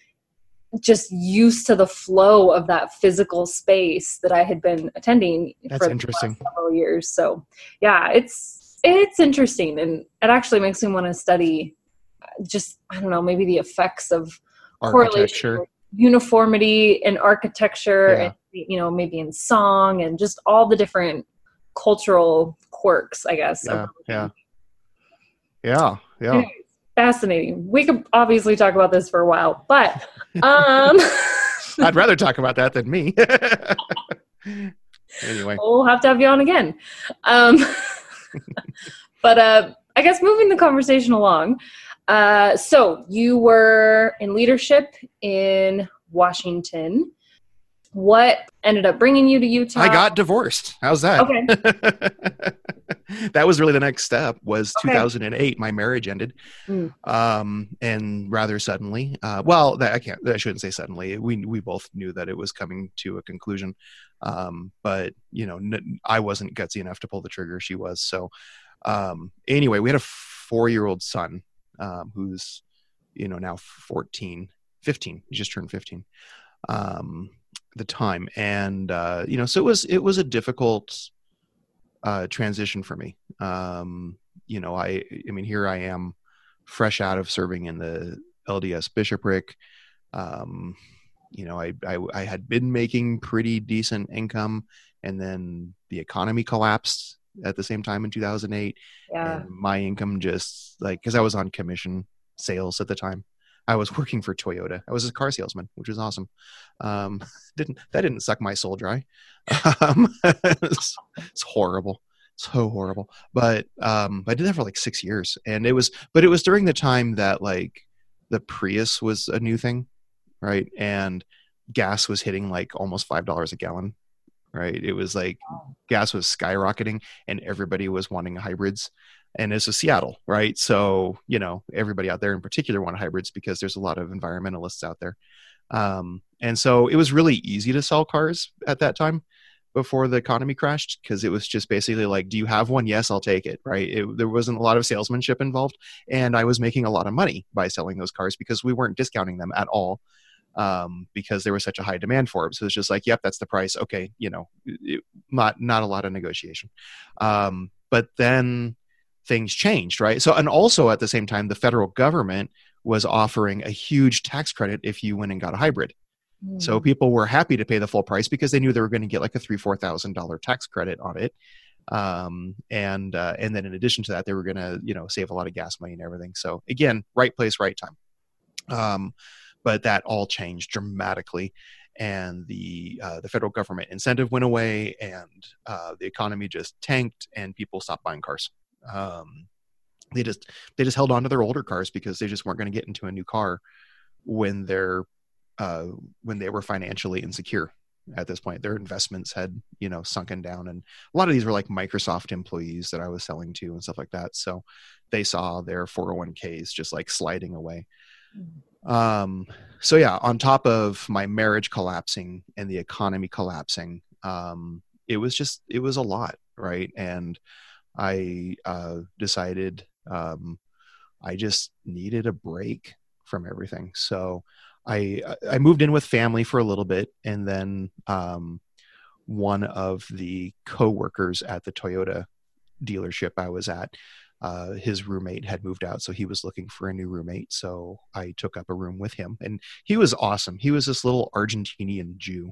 just used to the flow of that physical space that I had been attending That's for the interesting. last several years. So yeah, it's, it's interesting. And it actually makes me want to study just, I don't know, maybe the effects of Architecture. correlation, uniformity in architecture, Yeah. and, you know, maybe in song, and just all the different cultural quirks, I guess. Yeah, of yeah. Yeah, yeah. Anyways, fascinating. We could obviously talk about this for a while, but um I'd rather talk about that than me. Anyway. we'll have to have you on again. Um but uh I guess moving the conversation along. Uh so you were in leadership in Washington. What ended up bringing you to Utah? I got divorced. How's that? Okay. That was really the next step, was Okay. two thousand eight. My marriage ended. Mm. Um, and rather suddenly, uh, well, that, I can't, I shouldn't say suddenly. We, we both knew that it was coming to a conclusion. Um, but you know, n- I wasn't gutsy enough to pull the trigger. She was. So, um, anyway, we had a four year old son, um, who's, you know, now fourteen, fifteen, he just turned fifteen. Um, the time. And, uh, you know, so it was, it was a difficult, uh, transition for me. Um, you know, I, I mean, here I am fresh out of serving in the L D S bishopric. Um, you know, I, I, I had been making pretty decent income, and then the economy collapsed at the same time in two thousand eight. Yeah. And my income just like, cause I was on commission sales at the time. I was working for Toyota. I was a car salesman, which was awesome. Um, didn't that didn't suck my soul dry. Um, it's, it's horrible, so horrible. But um, I did that for like six years, and it was. But it was during the time that like the Prius was a new thing, right? And gas was hitting like almost five dollars a gallon, right? It was like gas was skyrocketing, and everybody was wanting hybrids. And this is Seattle, right? So, you know, everybody out there in particular wanted hybrids because there's a lot of environmentalists out there. Um, and so it was really easy to sell cars at that time before the economy crashed, because it was just basically like, do you have one? Yes, I'll take it, right? It, there wasn't a lot of salesmanship involved. And I was making a lot of money by selling those cars because we weren't discounting them at all, um, because there was such a high demand for them. So it's just like, yep, that's the price. Okay, you know, it, not not a lot of negotiation. Um, but then things changed, right? So, and also at the same time, the federal government was offering a huge tax credit if you went and got a hybrid. Mm. So people were happy to pay the full price because they knew they were going to get like a three, four thousand dollar tax credit on it, um, and uh, and then in addition to that, they were going to, you know, save a lot of gas money and everything. So again, right place, right time. Um, but that all changed dramatically, and the uh, the federal government incentive went away, and uh, the economy just tanked, and people stopped buying cars. Um, they just they just held on to their older cars because they just weren't going to get into a new car when they're uh, when they were financially insecure. At this point, their investments had, you know, sunken down, and a lot of these were like Microsoft employees that I was selling to and stuff like that. So they saw their four oh one k's just like sliding away. Um, so yeah, on top of my marriage collapsing and the economy collapsing, um, it was just it was a lot, right? And I uh, decided um, I just needed a break from everything. So I I moved in with family for a little bit, and then um, one of the coworkers at the Toyota dealership I was at, uh, his roommate had moved out, so he was looking for a new roommate. So I took up a room with him, and he was awesome. He was this little Argentinian Jew,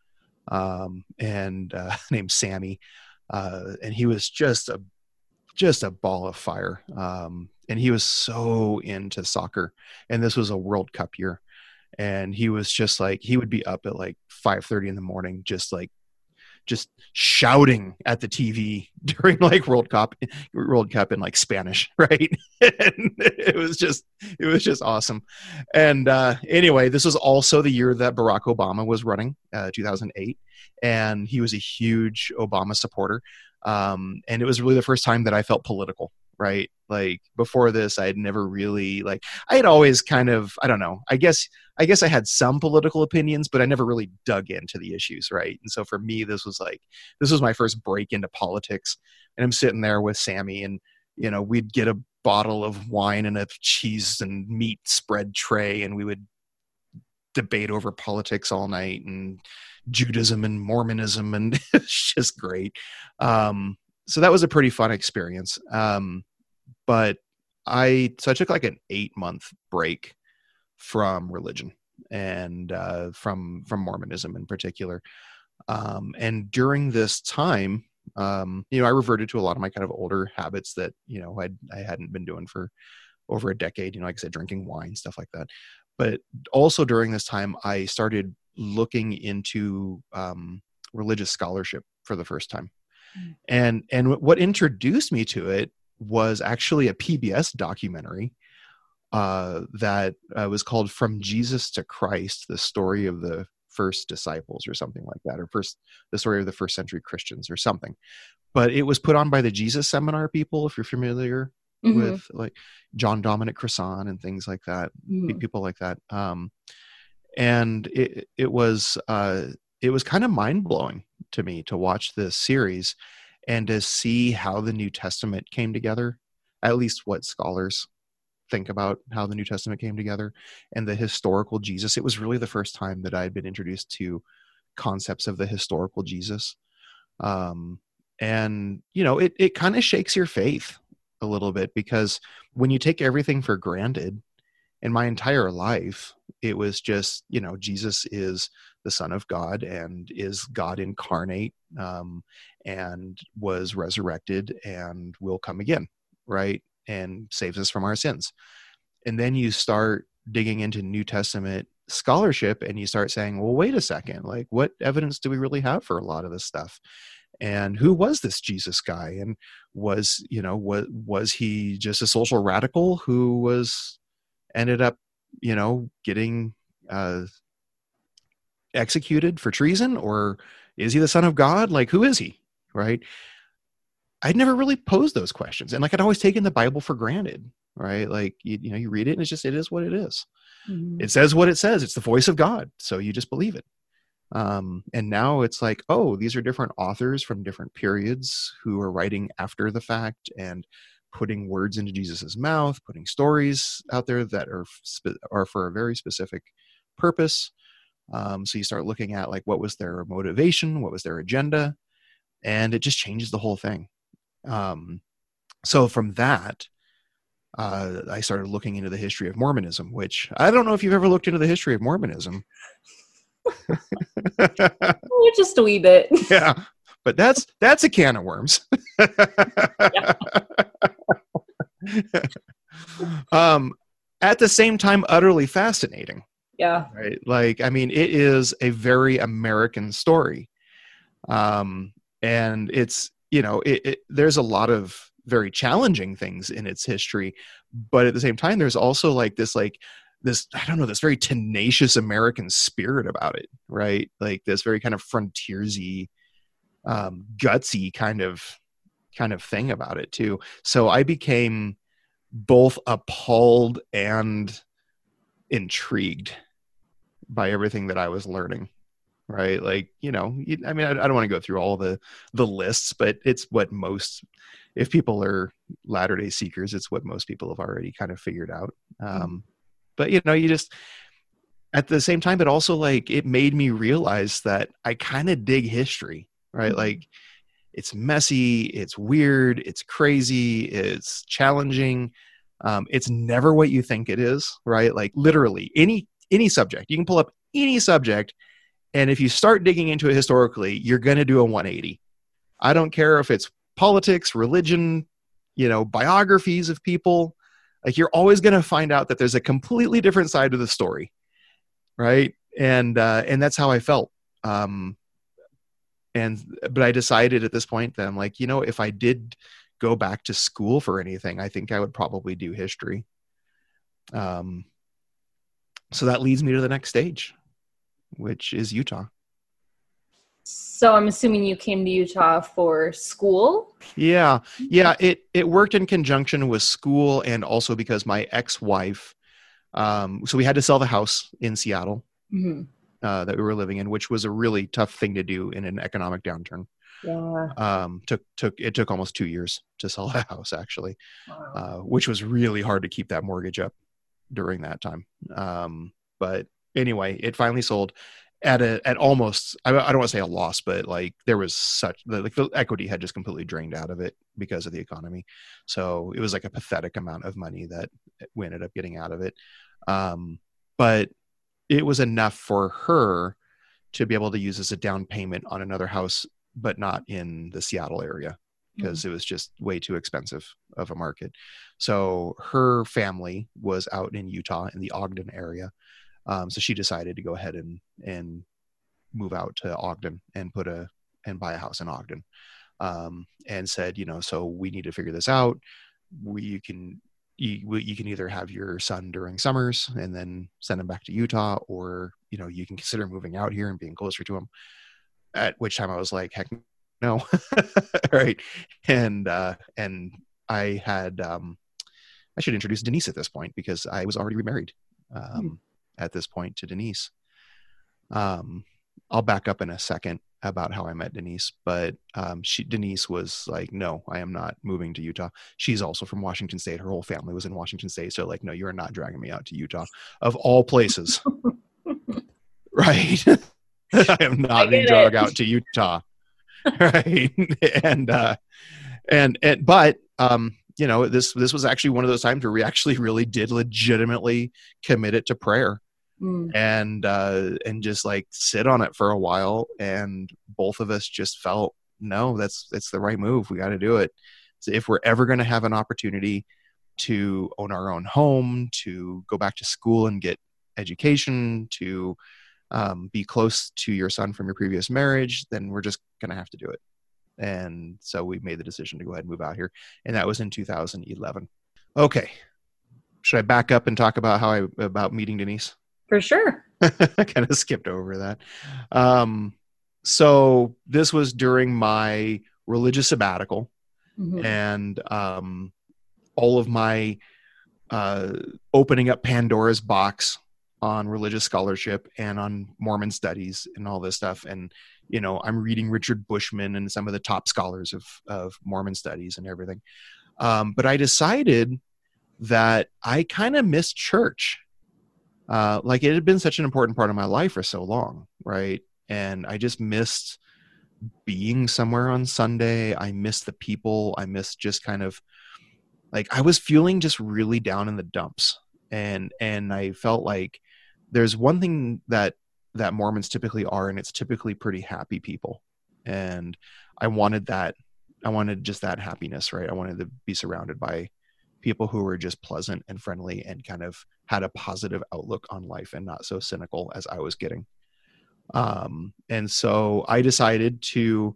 um, and uh, named Sammy, uh, and he was just a just a ball of fire. Um, and he was so into soccer, and this was a World Cup year. And he was just like, he would be up at like five thirty in the morning, just like, just shouting at the T V during like World Cup, World Cup in like Spanish. Right. And it was just, it was just awesome. And uh, anyway, this was also the year that Barack Obama was running, uh, two thousand eight. And he was a huge Obama supporter. Um, and it was really the first time that I felt political, right? Like before this, I had never really like, I had always kind of, I don't know, I guess, I guess I had some political opinions, but I never really dug into the issues. Right. And so for me, this was like, this was my first break into politics, and I'm sitting there with Sammy, and, you know, we'd get a bottle of wine and a cheese and meat spread tray, and we would debate over politics all night, and Judaism and Mormonism, and it's just great. Um, so that was a pretty fun experience. Um, but I, so I took like an eight month break from religion, and uh, from, from Mormonism in particular. Um, and during this time, um, you know, I reverted to a lot of my kind of older habits that, you know, I'd, I hadn't been doing for over a decade, you know, like I said, drinking wine, stuff like that. But also during this time, I started looking into um, religious scholarship for the first time. Mm. And and what introduced me to it was actually a P B S documentary uh, that uh, was called From Jesus to Christ, the story of the first disciples, or something like that, or first the story of the first century Christians or something. But it was put on by the Jesus Seminar people, if you're familiar. Mm-hmm. With like John Dominic Crossan and things like that, mm. people like that. Um, and it, it was, uh, it was kind of mind blowing to me to watch this series and to see how the New Testament came together, at least what scholars think about how the New Testament came together, and the historical Jesus. It was really the first time that I had been introduced to concepts of the historical Jesus. Um, and, you know, it, it kind of shakes your faith a little bit, because when you take everything for granted, in my entire life, it was just, you know, Jesus is the Son of God and is God incarnate, um, and was resurrected and will come again, right? And saves us from our sins. And then you start digging into New Testament scholarship, and you start saying, well, wait a second, like what evidence do we really have for a lot of this stuff? And who was this Jesus guy? And was, you know, was, was he just a social radical who was ended up, you know, getting uh, executed for treason? Or is he the Son of God? Like, who is he? Right. I'd never really posed those questions. And like, I'd always taken the Bible for granted, right? Like, you, you know, you read it and it's just, it is what it is. Mm-hmm. It says what it says. It's the voice of God. So you just believe it. Um, and now it's like, oh, these are different authors from different periods who are writing after the fact and putting words into Jesus's mouth, putting stories out there that are, spe- are for a very specific purpose. Um, so you start looking at like, what was their motivation? What was their agenda? And it just changes the whole thing. Um, so from that, uh, I started looking into the history of Mormonism, which I don't know if you've ever looked into the history of Mormonism. Just a wee bit. Yeah, but that's that's a can of worms. um, at the same time, utterly fascinating. Yeah. Right. Like, I mean, it is a very American story. Um, and it's, you know, it, it, there's a lot of very challenging things in its history, but at the same time, there's also like this, like this, I don't know, this very tenacious American spirit about it, right? Like this very kind of frontiersy, um, gutsy kind of, kind of thing about it too. So I became both appalled and intrigued by everything that I was learning, right? Like, you know, you, I mean, I, I don't want to go through all the, the lists, but it's what most, if people are Latter-day Seekers, it's what most people have already kind of figured out. Um, mm-hmm. But, you know, you just, at the same time, but also like, it made me realize that I kind of dig history, right? Mm-hmm. Like it's messy, it's weird, it's crazy, it's challenging. Um, it's never what you think it is, right? Like literally any, any subject, you can pull up any subject. And if you start digging into it historically, you're going to do a one eighty. I don't care if it's politics, religion, you know, biographies of people, like you're always going to find out that there's a completely different side to the story. Right. And, uh, and that's how I felt. Um, and, but I decided at this point that I'm like, you know, if I did go back to school for anything, I think I would probably do history. Um, so that leads me to the next stage, which is Utah. So I'm assuming you came to Utah for school? Yeah. Yeah. It, it worked in conjunction with school and also because my ex-wife, um, so we had to sell the house in Seattle mm-hmm. uh, that we were living in, which was a really tough thing to do in an economic downturn. Yeah. Um, took, took, it took almost two years to sell the house actually, wow. uh, which was really hard to keep that mortgage up during that time. Um, but anyway, it finally sold at a, at almost, I, I don't want to say a loss, but like there was such the, like the equity had just completely drained out of it because of the economy. So it was like a pathetic amount of money that we ended up getting out of it. Um, but it was enough for her to be able to use as a down payment on another house, but not in the Seattle area because mm-hmm. it was just way too expensive of a market. So her family was out in Utah in the Ogden area. Um, so she decided to go ahead and, and move out to Ogden and put a, and buy a house in Ogden. Um, and said, you know, so we need to figure this out. We, you can, you, you can either have your son during summers and then send him back to Utah, or, you know, you can consider moving out here and being closer to him. At which time I was like, heck no. Right. And, uh, and I had, um, I should introduce Denise at this point because I was already remarried, um, hmm. at this point to Denise. Um, I'll back up in a second about how I met Denise, but, um, she, Denise was like, no, I am not moving to Utah. She's also from Washington State. Her whole family was in Washington State. So like, no, you are not dragging me out to Utah of all places. Right. I am not being dragged out to Utah. Right. and, uh, and, and, but, um, you know, this, this was actually one of those times where we actually really did legitimately commit it to prayer mm. and, uh, and just like sit on it for a while. And both of us just felt, no, that's, that's the right move. We got to do it. So if we're ever going to have an opportunity to own our own home, to go back to school and get education, to, um, be close to your son from your previous marriage, then we're just going to have to do it. And so we made the decision to go ahead and move out here. And that was in two thousand eleven. Okay. Should I back up and talk about how I, about meeting Denise? For sure. I kind of skipped over that. Um, so this was during my religious sabbatical. Mm-hmm. And um, all of my uh, opening up Pandora's box on religious scholarship and on Mormon studies and all this stuff. And, you know, I'm reading Richard Bushman and some of the top scholars of, of Mormon studies and everything. Um, but I decided that I kind of missed church. Uh, like it had been such an important part of my life for so long. Right. And I just missed being somewhere on Sunday. I missed the people. I missed just kind of like, I was feeling just really down in the dumps. And, and I felt like there's one thing that, that Mormons typically are, and it's typically pretty happy people. And I wanted that, I wanted just that happiness, right? I wanted to be surrounded by people who were just pleasant and friendly and kind of had a positive outlook on life and not so cynical as I was getting. Um, and so I decided to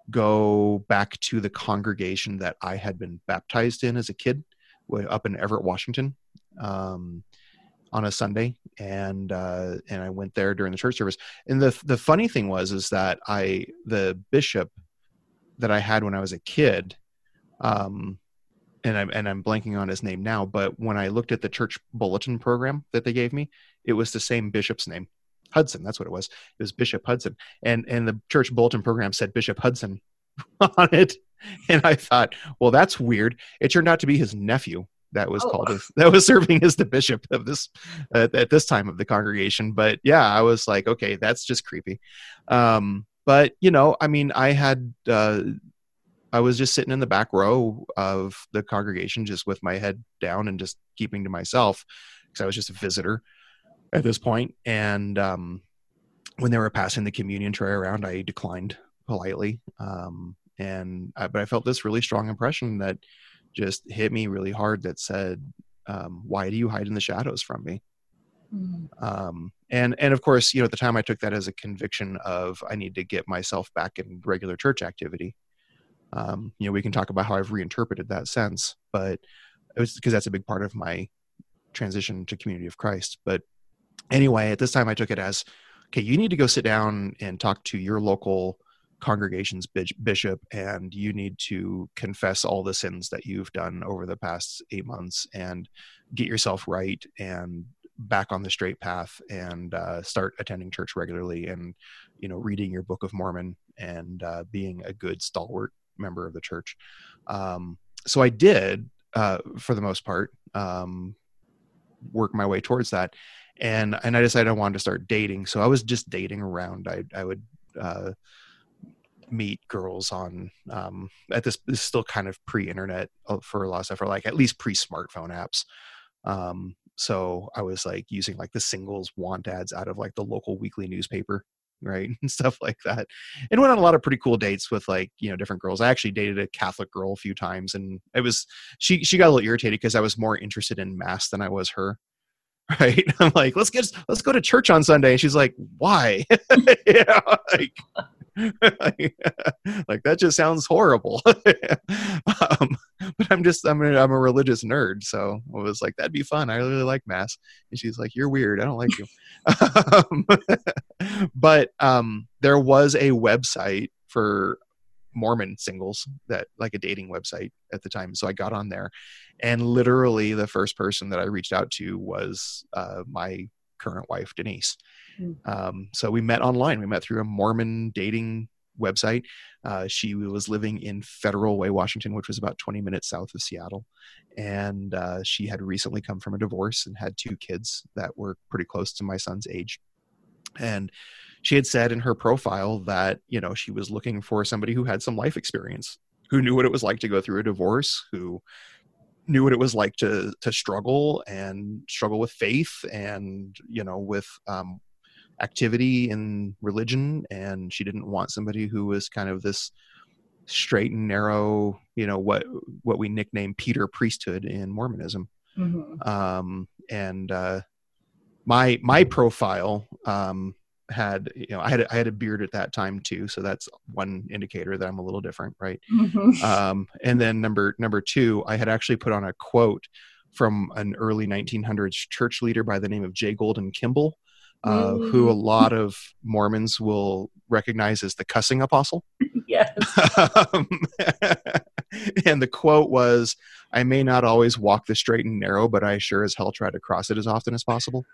go back to the congregation that I had been baptized in as a kid up in Everett, Washington, um, on a Sunday. And, uh, and I went there during the church service. And the, the funny thing was, is that I, the bishop that I had when I was a kid, um, and I'm, and I'm blanking on his name now, but when I looked at the church bulletin program that they gave me, it was the same bishop's name. Hudson, that's what it was. It was Bishop Hudson. And and the church bulletin program said Bishop Hudson on it. And I thought, well, that's weird. It turned out to be his nephew that was oh. called as, that was serving as the bishop of this uh, at this time of the congregation. But yeah, I was like, okay, that's just creepy. Um, but you know, I mean, I had uh, I was just sitting in the back row of the congregation, just with my head down and just keeping to myself because I was just a visitor at this point. And um, when they were passing the communion tray around, I declined politely. Um, and I, but I felt this really strong impression that just hit me really hard that said, um, why do you hide in the shadows from me? Mm-hmm. Um, and, and of course, you know, at the time I took that as a conviction of, I need to get myself back in regular church activity. Um, you know, we can talk about how I've reinterpreted that sense, but it was because that's a big part of my transition to Community of Christ. But anyway, at this time I took it as, okay, you need to go sit down and talk to your local congregation's bishop, and you need to confess all the sins that you've done over the past eight months and get yourself right and back on the straight path and uh, start attending church regularly and, you know, reading your Book of Mormon and uh, being a good stalwart member of the church. Um, so I did, uh, for the most part, um, work my way towards that. And, and I decided I wanted to start dating. So I was just dating around. I, I would, uh, meet girls on, um, at this, this is still kind of pre-internet for a lot of stuff, or like at least pre-smartphone apps. Um, so I was like using like the singles want ads out of like the local weekly newspaper, right? And stuff like that. And went on a lot of pretty cool dates with like, you know, different girls. I actually dated a Catholic girl a few times, and it was, she, she got a little irritated because I was more interested in mass than I was her. Right. I'm like, let's get, let's go to church on Sunday. And she's like, why? You know, like, like, like that just sounds horrible. um, but I'm just, I'm a, I'm a religious nerd. So I was like, that'd be fun. I really like mass. And she's like, you're weird. I don't like you. um, but um, there was a website for Mormon singles, that like a dating website at the time. So I got on there, and literally the first person that I reached out to was uh, my current wife, Denise. Mm. Um, so we met online. We met through a Mormon dating website. Uh, she was living in Federal Way, Washington, which was about twenty minutes south of Seattle. And uh, she had recently come from a divorce and had two kids that were pretty close to my son's age. And she had said in her profile that, you know, she was looking for somebody who had some life experience, who knew what it was like to go through a divorce, who knew what it was like to, to struggle and struggle with faith and, you know, with um, activity in religion. And she didn't want somebody who was kind of this straight and narrow, you know, what, what we nickname Peter priesthood in Mormonism. Mm-hmm. Um, and uh, my, my profile, um, had, you know, I had, I had a beard at that time too. So that's one indicator that I'm a little different. Right. Mm-hmm. Um, and then number, number two, I had actually put on a quote from an early nineteen hundreds church leader by the name of J. Golden Kimball, uh, mm. who a lot of Mormons will recognize as the cussing apostle. Yes. um, and the quote was, "I may not always walk the straight and narrow, but I sure as hell try to cross it as often as possible."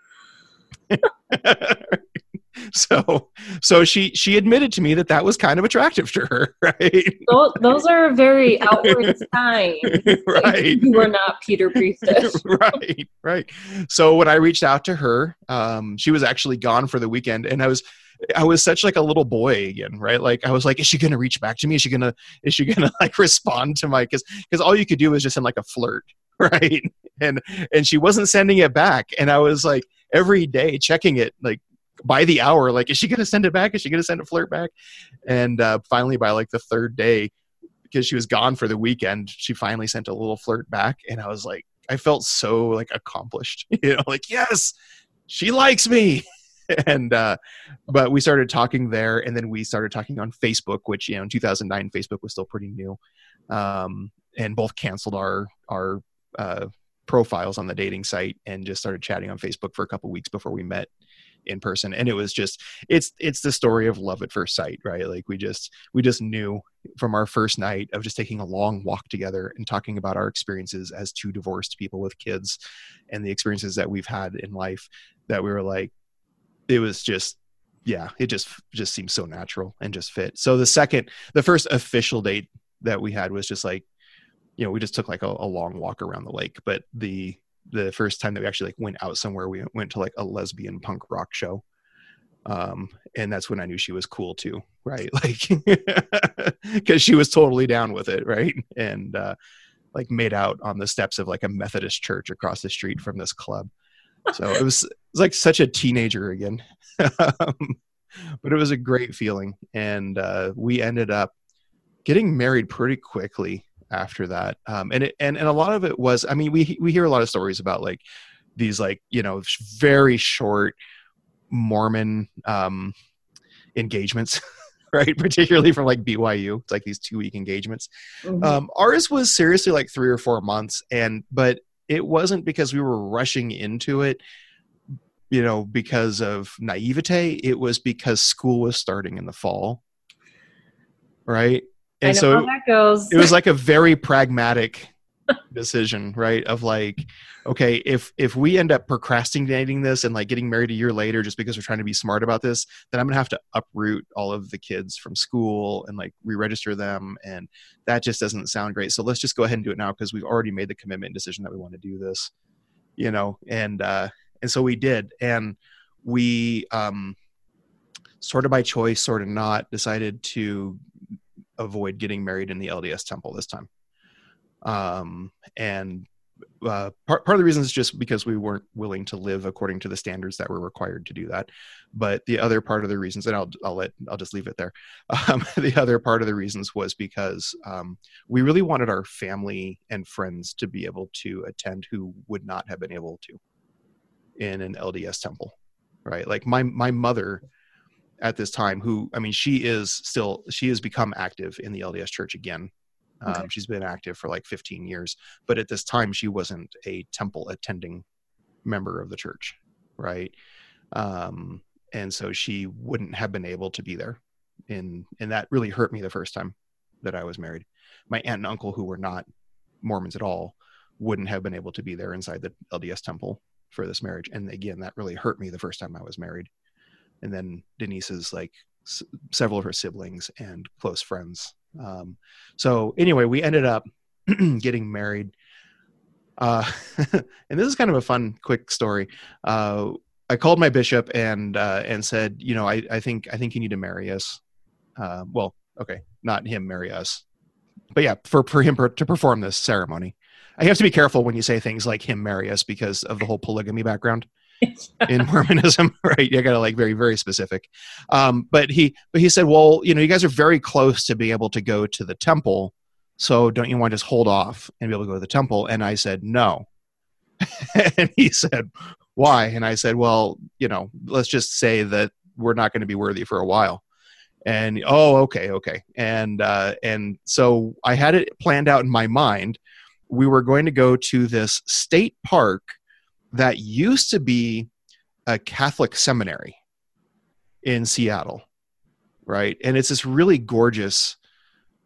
so, so she she admitted to me that that was kind of attractive to her, right? Those, those are very outward signs. Right. You are not Peter Priestess. right, right. So when I reached out to her, um, she was actually gone for the weekend, and I was. I was such like a little boy again, right? Like I was like, is she going to reach back to me? Is she going to, is she going to like respond to my, cause, cause all you could do was just send like a flirt. Right. And, and she wasn't sending it back. And I was like every day checking it like by the hour, like, is she going to send it back? Is she going to send a flirt back? And uh, finally by like the third day, because she was gone for the weekend, she finally sent a little flirt back. And I was like, I felt so like accomplished, you know, like, yes, she likes me. And, uh, but we started talking there, and then we started talking on Facebook, which, you know, in two thousand nine, Facebook was still pretty new. Um, and both canceled our, our, uh, profiles on the dating site and just started chatting on Facebook for a couple of weeks before we met in person. And it was just, it's, it's the story of love at first sight, right? Like we just, we just knew from our first night of just taking a long walk together and talking about our experiences as two divorced people with kids and the experiences that we've had in life, that we were like, it was just, yeah, it just, just seemed so natural and just fit. So the second, the first official date that we had was just like, you know, we just took like a, a long walk around the lake. But the, the first time that we actually like went out somewhere, we went to like a lesbian punk rock show. Um, and that's when I knew she was cool too. Right. Like, cause she was totally down with it. Right. And, uh, like made out on the steps of like a Methodist church across the street from this club. So it was, it was like such a teenager again, um, but it was a great feeling. And, uh, we ended up getting married pretty quickly after that. Um, and it, and, and a lot of it was, I mean, we, we hear a lot of stories about like these, like, you know, very short Mormon, um, engagements, right? Particularly from like B Y U. It's like these two week engagements. Mm-hmm. Um, ours was seriously like three or four months. And, but it wasn't because we were rushing into it, you know, because of naivete. It was because school was starting in the fall. Right. And I know so how that goes. It was like a very pragmatic decision, right? Of like, okay, if, if we end up procrastinating this and like getting married a year later, just because we're trying to be smart about this, then I'm going to have to uproot all of the kids from school and like re-register them. And that just doesn't sound great. So let's just go ahead and do it now, because we've already made the commitment and decision that we want to do this, you know? And, uh, and so we did. And we, um, sort of by choice, sort of not, decided to avoid getting married in the L D S temple this time. Um, and, uh, part, part of the reason is just because we weren't willing to live according to the standards that were required to do that. But the other part of the reasons, and I'll, I'll let, I'll just leave it there. Um, the other part of the reasons was because, um, we really wanted our family and friends to be able to attend who would not have been able to in an L D S temple, right? Like my, my mother at this time, who, I mean, she is still, she has become active in the L D S church again. Um, okay. She's been active for like fifteen years, but at this time she wasn't a temple attending member of the church. Right. Um, and so she wouldn't have been able to be there. And, and that really hurt me the first time that I was married. My aunt and uncle, who were not Mormons at all, wouldn't have been able to be there inside the L D S temple for this marriage. And again, that really hurt me the first time I was married. And then Denise's like s- several of her siblings and close friends. Um, so anyway, we ended up getting married. Uh, and this is kind of a fun, quick story. Uh, I called my bishop and, uh, and said, you know, I, I think, I think you need to marry us. Uh, well, okay. Not him marry us, but yeah, for, for him per, to perform this ceremony. I have to be careful when you say things like him marry us because of the whole polygamy background. In Mormonism, right? You got to like very, very specific. Um, but he, but he said, well, you know, you guys are very close to being able to go to the temple. So don't you want to just hold off and be able to go to the temple? And I said, no. And he said, why? And I said, well, you know, let's just say that we're not going to be worthy for a while. And, oh, okay. Okay. And, uh, and so I had it planned out in my mind. We were going to go to this state park that used to be a Catholic seminary in Seattle, right? And it's this really gorgeous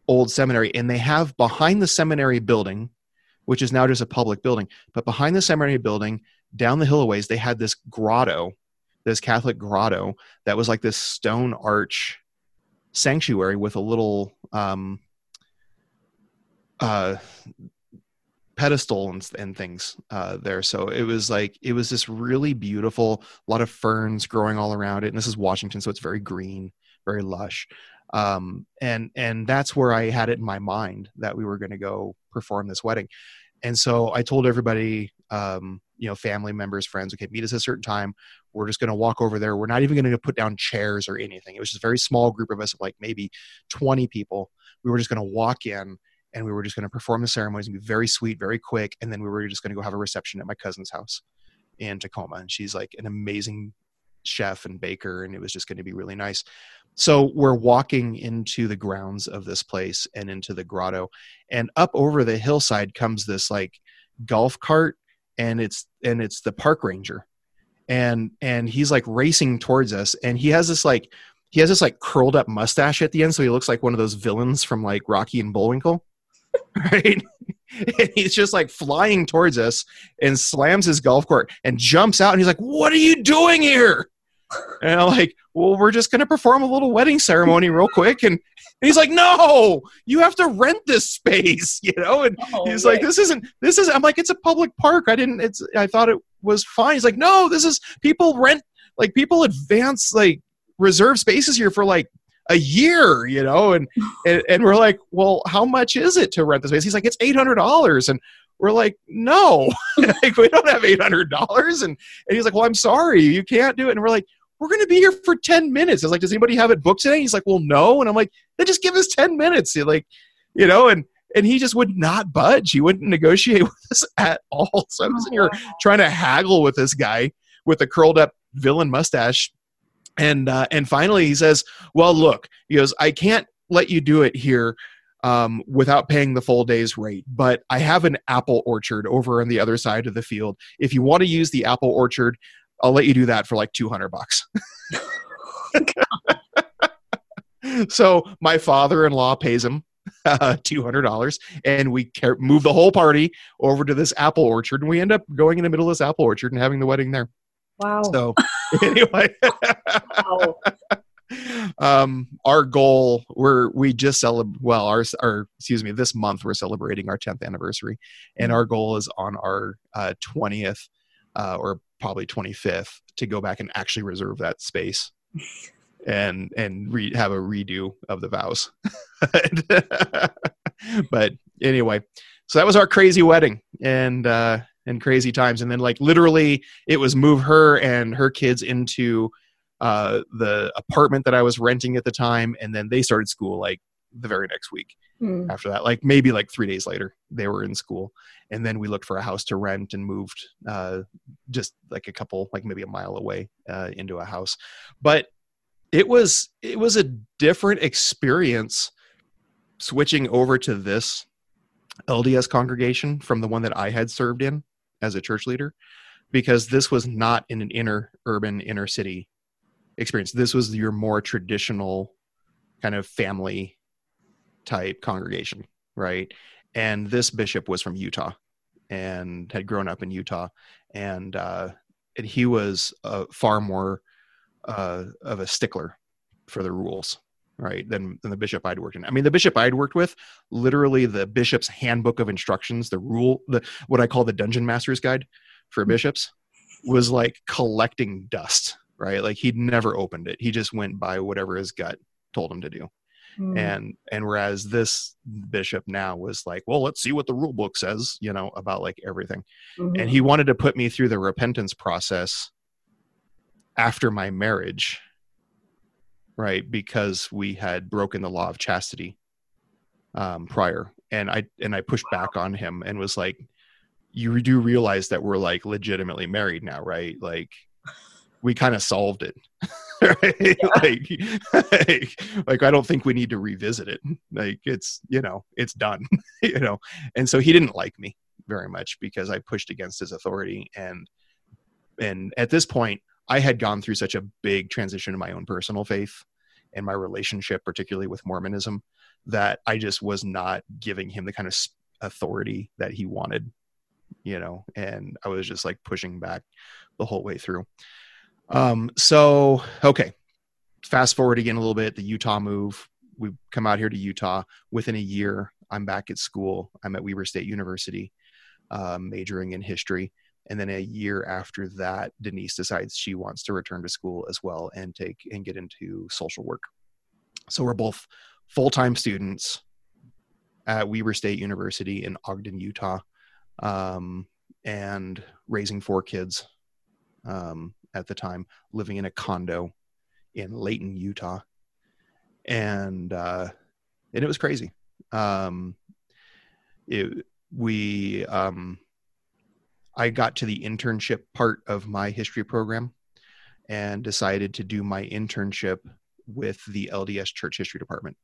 old seminary, and they have behind the seminary building, which is now just a public building, but behind the seminary building, down the hill a ways, they had this grotto, this Catholic grotto that was like this stone arch sanctuary with a little um, uh, pedestal and, and things uh, there. So it was like, it was this really beautiful, a lot of ferns growing all around it. And this is Washington, so it's very green, very lush. Um, and, and that's where I had it in my mind that we were going to go perform this wedding. And so I told everybody, um, you know, family members, friends, okay, meet us at a certain time. We're just going to walk over there. We're not even going to put down chairs or anything. It was just a very small group of us of like maybe twenty people. We were just going to walk in and we were just going to perform the ceremonies and be very sweet, very quick. And then we were just going to go have a reception at my cousin's house in Tacoma. And she's like an amazing chef and baker. And it was just going to be really nice. So we're walking into the grounds of this place and into the grotto, and up over the hillside comes this like golf cart, and it's, and it's the park ranger. And, and he's like racing towards us, and he has this like, he has this like curled up mustache at the end. So he looks like one of those villains from like Rocky and Bullwinkle. Right. And he's just like flying towards us and slams his golf cart and jumps out. And he's like, "What are you doing here?" And I'm like, "Well, we're just going to perform a little wedding ceremony real quick." And, and he's like, "No, you have to rent this space," you know? And oh, he's right. like, this isn't, this is, I'm like, "It's a public park. I didn't, it's, I thought it was fine." He's like, "No, this is, people rent, like people advance, like reserve spaces here for like a year, you know?" And, and, and we're like, "Well, how much is it to rent the space?" He's like, "It's eight hundred dollars. And we're like, "No, like, we don't have eight hundred dollars. And, and he's like, "Well, I'm sorry, you can't do it." And we're like, "We're going to be here for ten minutes. I was like, "Does anybody have it booked today?" He's like, "Well, no." And I'm like, "Then just give us ten minutes. Like, you know, and, and he just would not budge. He wouldn't negotiate with us at all. So I was in here trying to haggle with this guy with a curled up villain mustache. And, uh, and finally he says, "Well, look," he goes, "I can't let you do it here um, without paying the full day's rate, but I have an apple orchard over on the other side of the field. If you want to use the apple orchard, I'll let you do that for like two hundred bucks. So my father-in-law pays him uh, two hundred dollars, and we car- move the whole party over to this apple orchard, and we end up going in the middle of this apple orchard and having the wedding there. Wow. So anyway, wow. um, our goal, we're, we just celebrate, well, our, our, excuse me, this month we're celebrating our tenth anniversary, and our goal is on our uh, twentieth uh, or probably twenty-fifth to go back and actually reserve that space and, and re- have a redo of the vows. But anyway, so that was our crazy wedding and, uh, and crazy times. And then like literally it was move her and her kids into uh, the apartment that I was renting at the time. And then they started school like the very next week mm. after that, like maybe like three days later they were in school. And then we looked for a house to rent and moved uh, just like a couple, like maybe a mile away uh, into a house. But it was, it was a different experience switching over to this L D S congregation from the one that I had served in as a church leader, because this was not in an inner urban, inner city experience. This was your more traditional kind of family type congregation, right? And this bishop was from Utah and had grown up in Utah, and uh, and he was uh, far more uh, of a stickler for the rules, right, than, than the bishop I'd worked in. I mean, the bishop I'd worked with, literally the bishop's handbook of instructions, the rule, the what I call the dungeon master's guide for bishops, was like collecting dust, right? Like he'd never opened it. He just went by whatever his gut told him to do. Mm. And, and whereas this bishop now was like, well, let's see what the rule book says, you know, about like everything. Mm-hmm. And he wanted to put me through the repentance process after my marriage, right? Because we had broken the law of chastity um, prior. And I, and I pushed back on him and was like, you do realize that we're like legitimately married now, right? Like we kind of solved it. Right? Yeah. like, like, like, I don't think we need to revisit it. Like it's, you know, it's done, you know? And so he didn't like me very much because I pushed against his authority. And, and at this point I had gone through such a big transition in my own personal faith and my relationship, particularly with Mormonism, that I just was not giving him the kind of authority that he wanted, you know, and I was just like pushing back the whole way through. Um, so, okay. Fast forward again a little bit, the Utah move. We come out here to Utah. Within a year, I'm back at school. I'm at Weber State University, uh, majoring in history. And then a year after that, Denise decides she wants to return to school as well and take and get into social work. So we're both full-time students at Weber State University in Ogden, Utah, um, and raising four kids um, at the time, living in a condo in Layton, Utah. And, uh, and it was crazy. Um, it, we, um, I got to the internship part of my history program and decided to do my internship with the L D S Church History Department.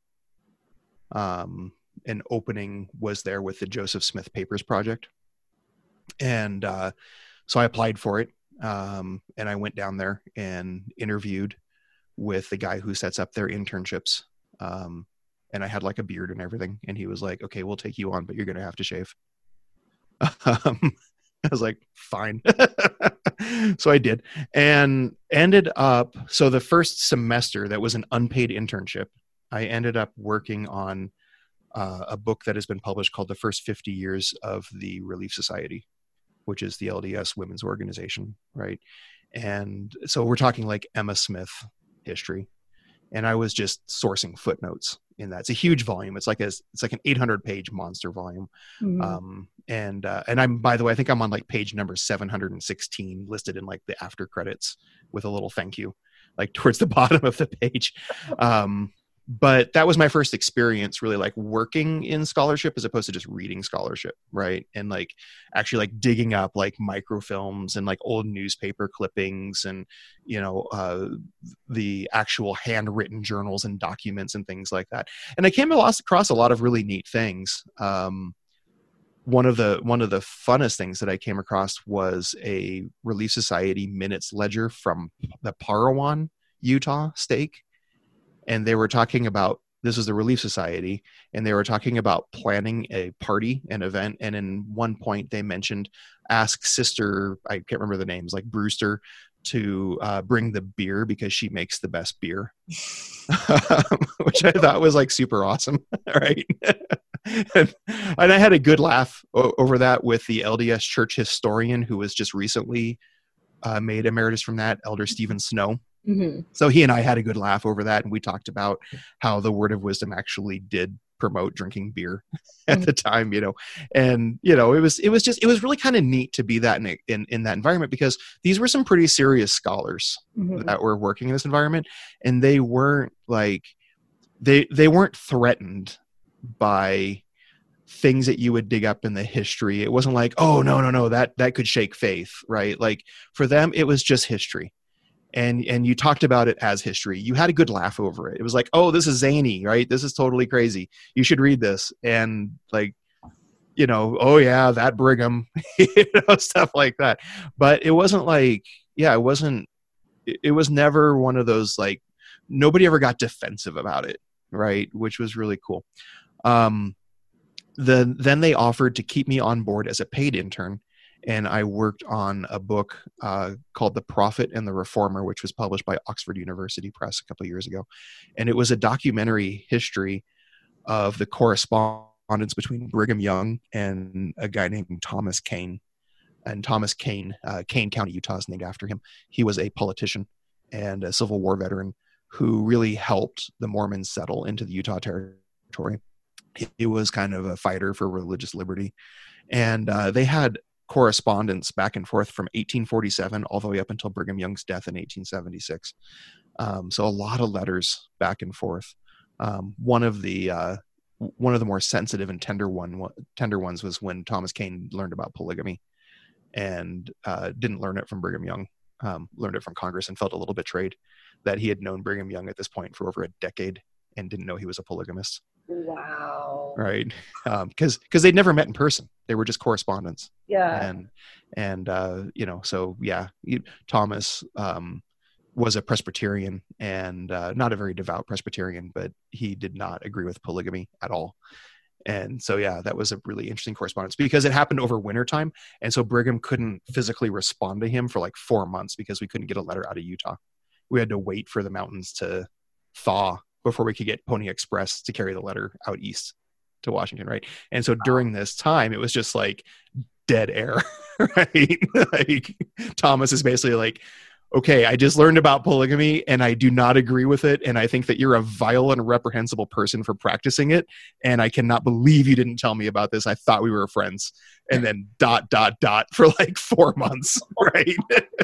Um, an opening was there with the Joseph Smith Papers Project. And, uh, so I applied for it. Um, and I went down there and interviewed with the guy who sets up their internships. Um, and I had like a beard and everything. And he was like, okay, we'll take you on, but you're going to have to shave. Um, I was like, fine. So I did, and ended up, so the first semester that was an unpaid internship, I ended up working on uh, a book that has been published called The First fifty Years of the Relief Society, which is the L D S women's organization. Right. And so we're talking like Emma Smith history. And I was just sourcing footnotes in that. It's a huge volume. It's like a, it's like an eight hundred page monster volume. Mm-hmm. Um, and, uh, and I'm, by the way, I think I'm on like page number seven hundred sixteen listed in like the after credits with a little thank you, like towards the bottom of the page. Um, but that was my first experience really like working in scholarship as opposed to just reading scholarship. Right. And like actually like digging up like microfilms and like old newspaper clippings and, you know, uh, the actual handwritten journals and documents and things like that. And I came across a lot of really neat things. Um, one of the, one of the funnest things that I came across was a Relief Society minutes ledger from the Parowan, Utah stake. And they were talking about, this was the Relief Society, and they were talking about planning a party, an event. And in one point they mentioned, ask Sister, I can't remember the names, like Brewster, to uh, bring the beer because she makes the best beer, which I thought was like super awesome. Right. and, and I had a good laugh o- over that with the L D S church historian who was just recently uh, made emeritus from that, Elder Stephen Snow. Mm-hmm. So he and I had a good laugh over that. And we talked about how the Word of Wisdom actually did promote drinking beer at mm-hmm. the time, you know, and, you know, it was, it was just, it was really kind of neat to be that in, in, in that environment because these were some pretty serious scholars mm-hmm. that were working in this environment. And they weren't like, they, they weren't threatened by things that you would dig up in the history. It wasn't like, oh, no, no, no, that, that could shake faith, right? Like for them, it was just history. And and you talked about it as history. You had a good laugh over it. It was like, oh, this is zany, right? This is totally crazy. You should read this. And like, you know, oh yeah, that Brigham, you know, stuff like that. But it wasn't like, yeah, it wasn't, it, it was never one of those like, nobody ever got defensive about it, right? Which was really cool. Um, the, then they offered to keep me on board as a paid intern. And I worked on a book uh, called The Prophet and the Reformer, which was published by Oxford University Press a couple of years ago. And it was a documentary history of the correspondence between Brigham Young and a guy named Thomas Kane. And Thomas Kane, uh, Kane County, Utah is named after him. He was a politician and a Civil War veteran who really helped the Mormons settle into the Utah territory. He was kind of a fighter for religious liberty. And uh, they had correspondence back and forth from eighteen forty-seven all the way up until Brigham Young's death in eighteen seventy-six. Um, so a lot of letters back and forth. Um, one of the uh, one of the more sensitive and tender one tender ones was when Thomas Kane learned about polygamy, and uh, didn't learn it from Brigham Young, um, learned it from Congress, and felt a little betrayed that he had known Brigham Young at this point for over a decade and didn't know he was a polygamist. Wow. Right. Um, cause, cause they'd never met in person. They were just correspondence. Yeah. And, and, uh, you know, so yeah, you, Thomas, um, was a Presbyterian, and uh, not a very devout Presbyterian, but he did not agree with polygamy at all. And so, yeah, that was a really interesting correspondence because it happened over wintertime. And so Brigham couldn't physically respond to him for like four months because we couldn't get a letter out of Utah. We had to wait for the mountains to thaw before we could get Pony Express to carry the letter out east to Washington, right? And so during this time, it was just like dead air, right? Like Thomas is basically like, okay, I just learned about polygamy and I do not agree with it. And I think that you're a vile and reprehensible person for practicing it. And I cannot believe you didn't tell me about this. I thought we were friends. And then dot, dot, dot for like four months, right?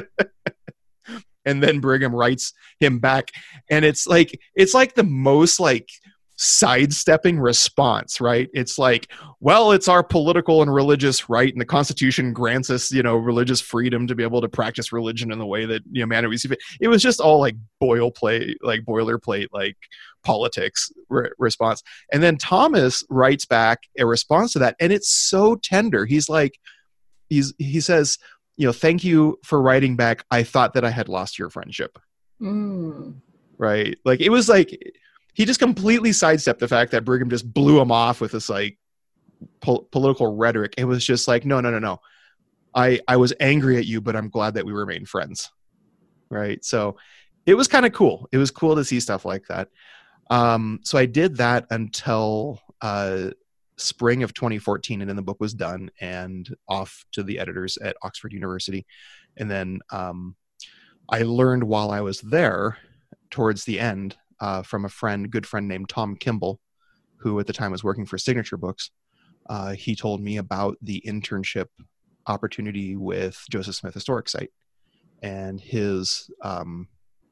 And then Brigham writes him back. And it's like, it's like the most like sidestepping response, right? It's like, well, it's our political and religious right, and the Constitution grants us, you know, religious freedom to be able to practice religion in the way that, you know, man, it, it was just all like boilerplate, like boilerplate, like politics re- response. And then Thomas writes back a response to that, and it's so tender. He's like, he's he says, you know, thank you for writing back. I thought that I had lost your friendship. Mm. Right? Like it was like. He just completely sidestepped the fact that Brigham just blew him off with this like po- political rhetoric. It was just like, no, no, no, no. I, I was angry at you, but I'm glad that we remain friends. Right. So it was kind of cool. It was cool to see stuff like that. Um, so I did that until uh, spring of twenty fourteen, and then the book was done and off to the editors at Oxford University. And then um, I learned while I was there towards the end, Uh, from a friend, good friend named Tom Kimball, who at the time was working for Signature Books. Uh, he told me about the internship opportunity with Joseph Smith Historic Site. And his um,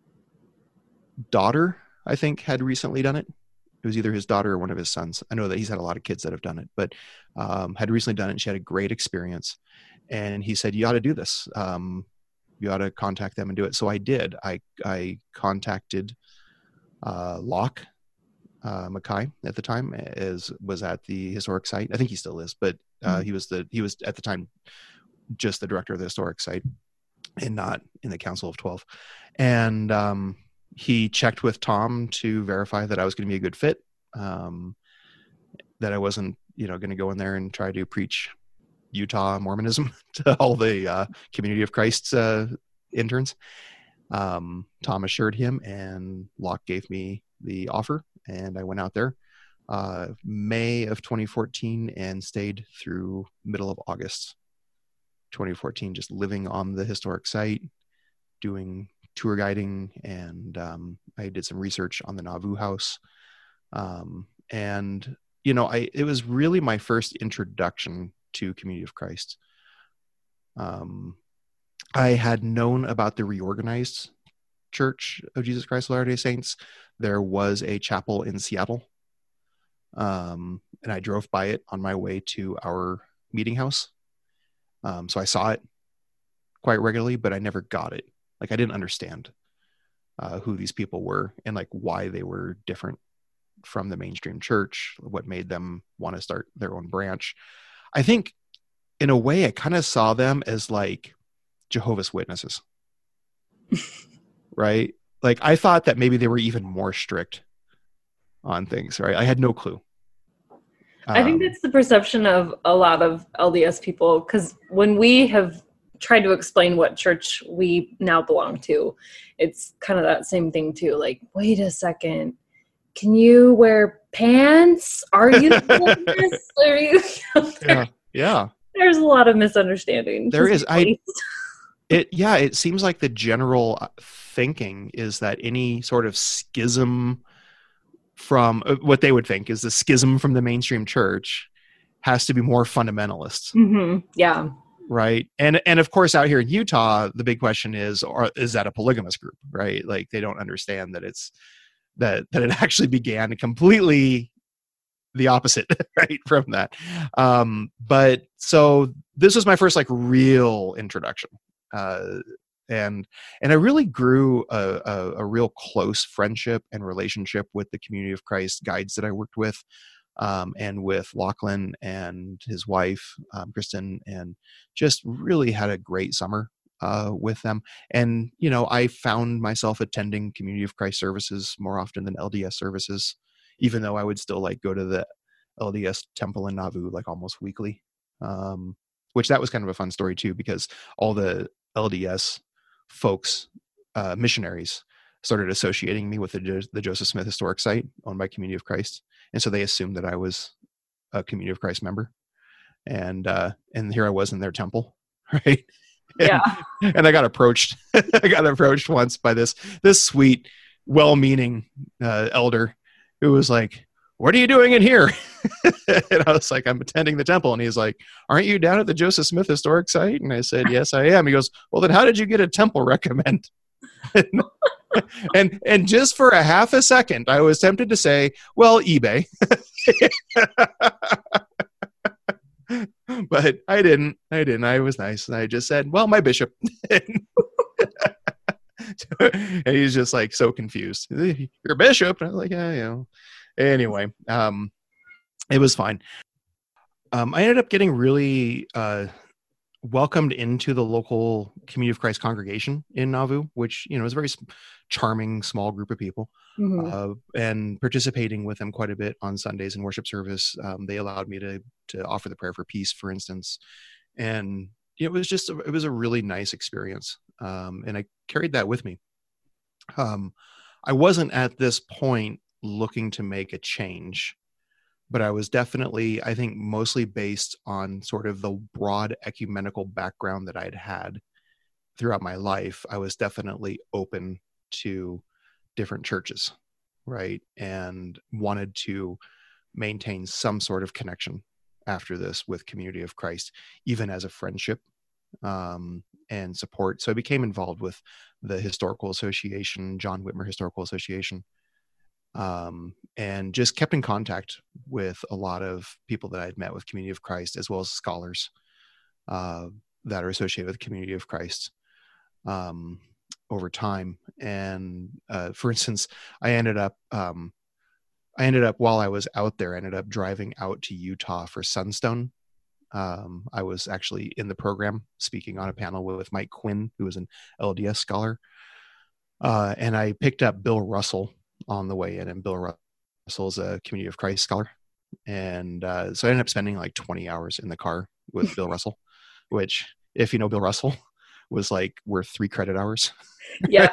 daughter, I think, had recently done it. It was either his daughter or one of his sons. I know that he's had a lot of kids that have done it, but um, had recently done it, and she had a great experience. And he said, you ought to do this. Um, you ought to contact them and do it. So I did. I, I contacted uh Locke uh Mackay at the time, is was at the historic site. I think he still is, but uh mm-hmm. he was the he was at the time just the director of the historic site and not in the Council of twelve. And um he checked with Tom to verify that I was going to be a good fit, um that I wasn't, you know, going to go in there and try to preach Utah Mormonism to all the uh Community of Christ uh interns. Um, Tom assured him, and Locke gave me the offer, and I went out there uh, May of twenty fourteen and stayed through middle of August twenty fourteen, just living on the historic site, doing tour guiding, and um, I did some research on the Nauvoo House. Um, and, you know, I it was really my first introduction to Community of Christ. Um, I had known about the reorganized Church of Jesus Christ of Latter-day Saints. There was a chapel in Seattle, um, and I drove by it on my way to our meeting house. Um, so I saw it quite regularly, but I never got it. Like, I didn't understand uh, who these people were and like why they were different from the mainstream church, what made them want to start their own branch. I think in a way I kind of saw them as like Jehovah's Witnesses, right? Like I thought that maybe they were even more strict on things, right? I had no clue. I think that's the perception of a lot of L D S people, because when we have tried to explain what church we now belong to, it's kind of that same thing too. Like, wait a second, can you wear pants? Are you this? Are you? yeah, yeah. There's a lot of misunderstanding. There is. I. It yeah. It seems like the general thinking is that any sort of schism from uh, what they would think is the schism from the mainstream church has to be more fundamentalist. Mm-hmm. Yeah. Right. And, and of course, out here in Utah, the big question is, or is that a polygamous group, right? Like they don't understand that it's, that, that it actually began completely the opposite, right, from that. Um, but so this was my first like real introduction. Uh, and, and I really grew a, a, a real close friendship and relationship with the Community of Christ guides that I worked with. Um, and with Lachlan and his wife, um, Kristen, and just really had a great summer uh, with them. And, you know, I found myself attending Community of Christ services more often than L D S services, even though I would still like go to the L D S temple in Nauvoo like almost weekly, um, which that was kind of a fun story too, because all the L D S folks, uh, missionaries, started associating me with the, jo- the Joseph Smith Historic Site owned by Community of Christ. And so they assumed that I was a Community of Christ member. And, uh, and here I was in their temple, right? Yeah. And, and I got approached, I got approached once by this, this sweet, well-meaning, uh, elder who was like, "What are you doing in here?" And I was like, "I'm attending the temple." And he's like, "Aren't you down at the Joseph Smith Historic Site?" And I said, "Yes, I am." He goes, "Well, then how did you get a temple recommend?" and and just for a half a second, I was tempted to say, "Well, eBay." But I didn't. I didn't. I was nice. And I just said, "Well, my bishop." And he's just like so confused. "You're a bishop?" And I was like, "Yeah, yeah." Anyway, um, it was fine. Um, I ended up getting really uh, welcomed into the local Community of Christ congregation in Nauvoo, which, you know, is a very charming, small group of people. Mm-hmm. Uh, and participating with them quite a bit on Sundays in worship service. Um, they allowed me to to offer the prayer for peace, for instance. And it was just, a, it was a really nice experience. Um, and I carried that with me. Um, I wasn't at this point looking to make a change, but I was definitely, I think, mostly based on sort of the broad ecumenical background that I'd had throughout my life. I was definitely open to different churches, right? And wanted to maintain some sort of connection after this with Community of Christ, even as a friendship um, and support. So I became involved with the Historical Association, John Whitmer Historical Association, um, and just kept in contact with a lot of people that I'd met with Community of Christ, as well as scholars uh, that are associated with Community of Christ um, over time. And uh, for instance, I ended up, um, I ended up while I was out there, I ended up driving out to Utah for Sunstone. Um, I was actually in the program speaking on a panel with Mike Quinn, who was an L D S scholar. Uh, and I picked up Bill Russell on the way in, and Bill Russell is a Community of Christ scholar. And uh, so I ended up spending like twenty hours in the car with Bill Russell, which, if you know Bill Russell, was like worth three credit hours. Yeah.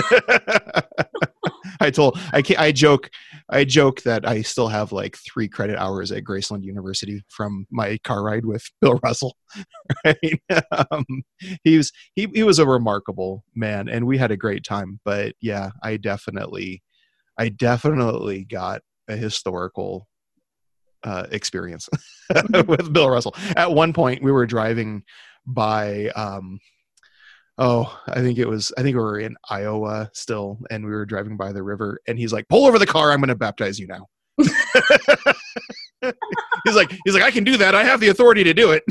I told, I, I joke, I joke that I still have like three credit hours at Graceland University from my car ride with Bill Russell. Right? Um, he was, he, he was a remarkable man, and we had a great time. But yeah, I definitely, I definitely got a historical uh, experience with Bill Russell. At one point, we were driving by, um, oh, I think it was, I think we were in Iowa still, and we were driving by the river, and he's like, "Pull over the car. I'm going to baptize you now." he's like, he's like, "I can do that. I have the authority to do it."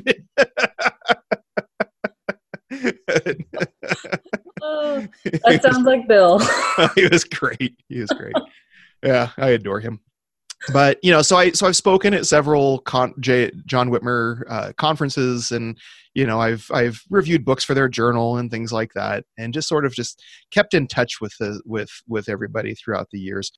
Oh, that sounds like Bill. He was great. He was great. Yeah, I adore him. But, you know, so I, so I've spoken at several con- J, John Whitmer uh, conferences, and, you know, I've, I've reviewed books for their journal and things like that, and just sort of just kept in touch with the, with, with everybody throughout the years.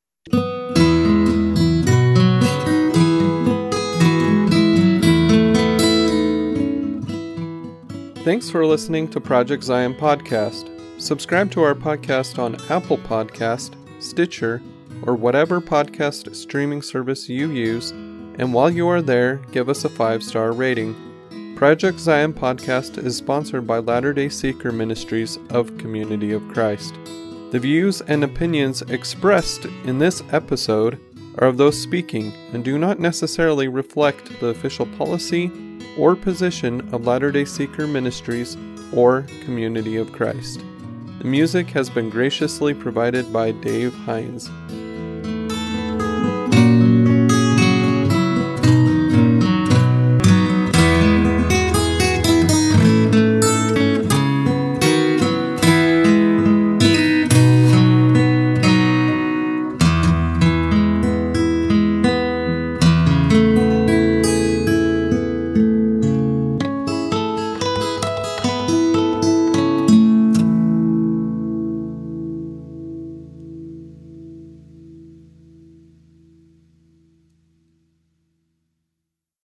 Thanks for listening to Project Zion Podcast. Subscribe to our podcast on Apple Podcast, Stitcher, or whatever podcast streaming service you use, and while you are there, give us a five-star rating. Project Zion Podcast is sponsored by Latter-day Seeker Ministries of Community of Christ. The views and opinions expressed in this episode are of those speaking and do not necessarily reflect the official policy or position of Latter-day Seeker Ministries or Community of Christ. The music has been graciously provided by Dave Hines.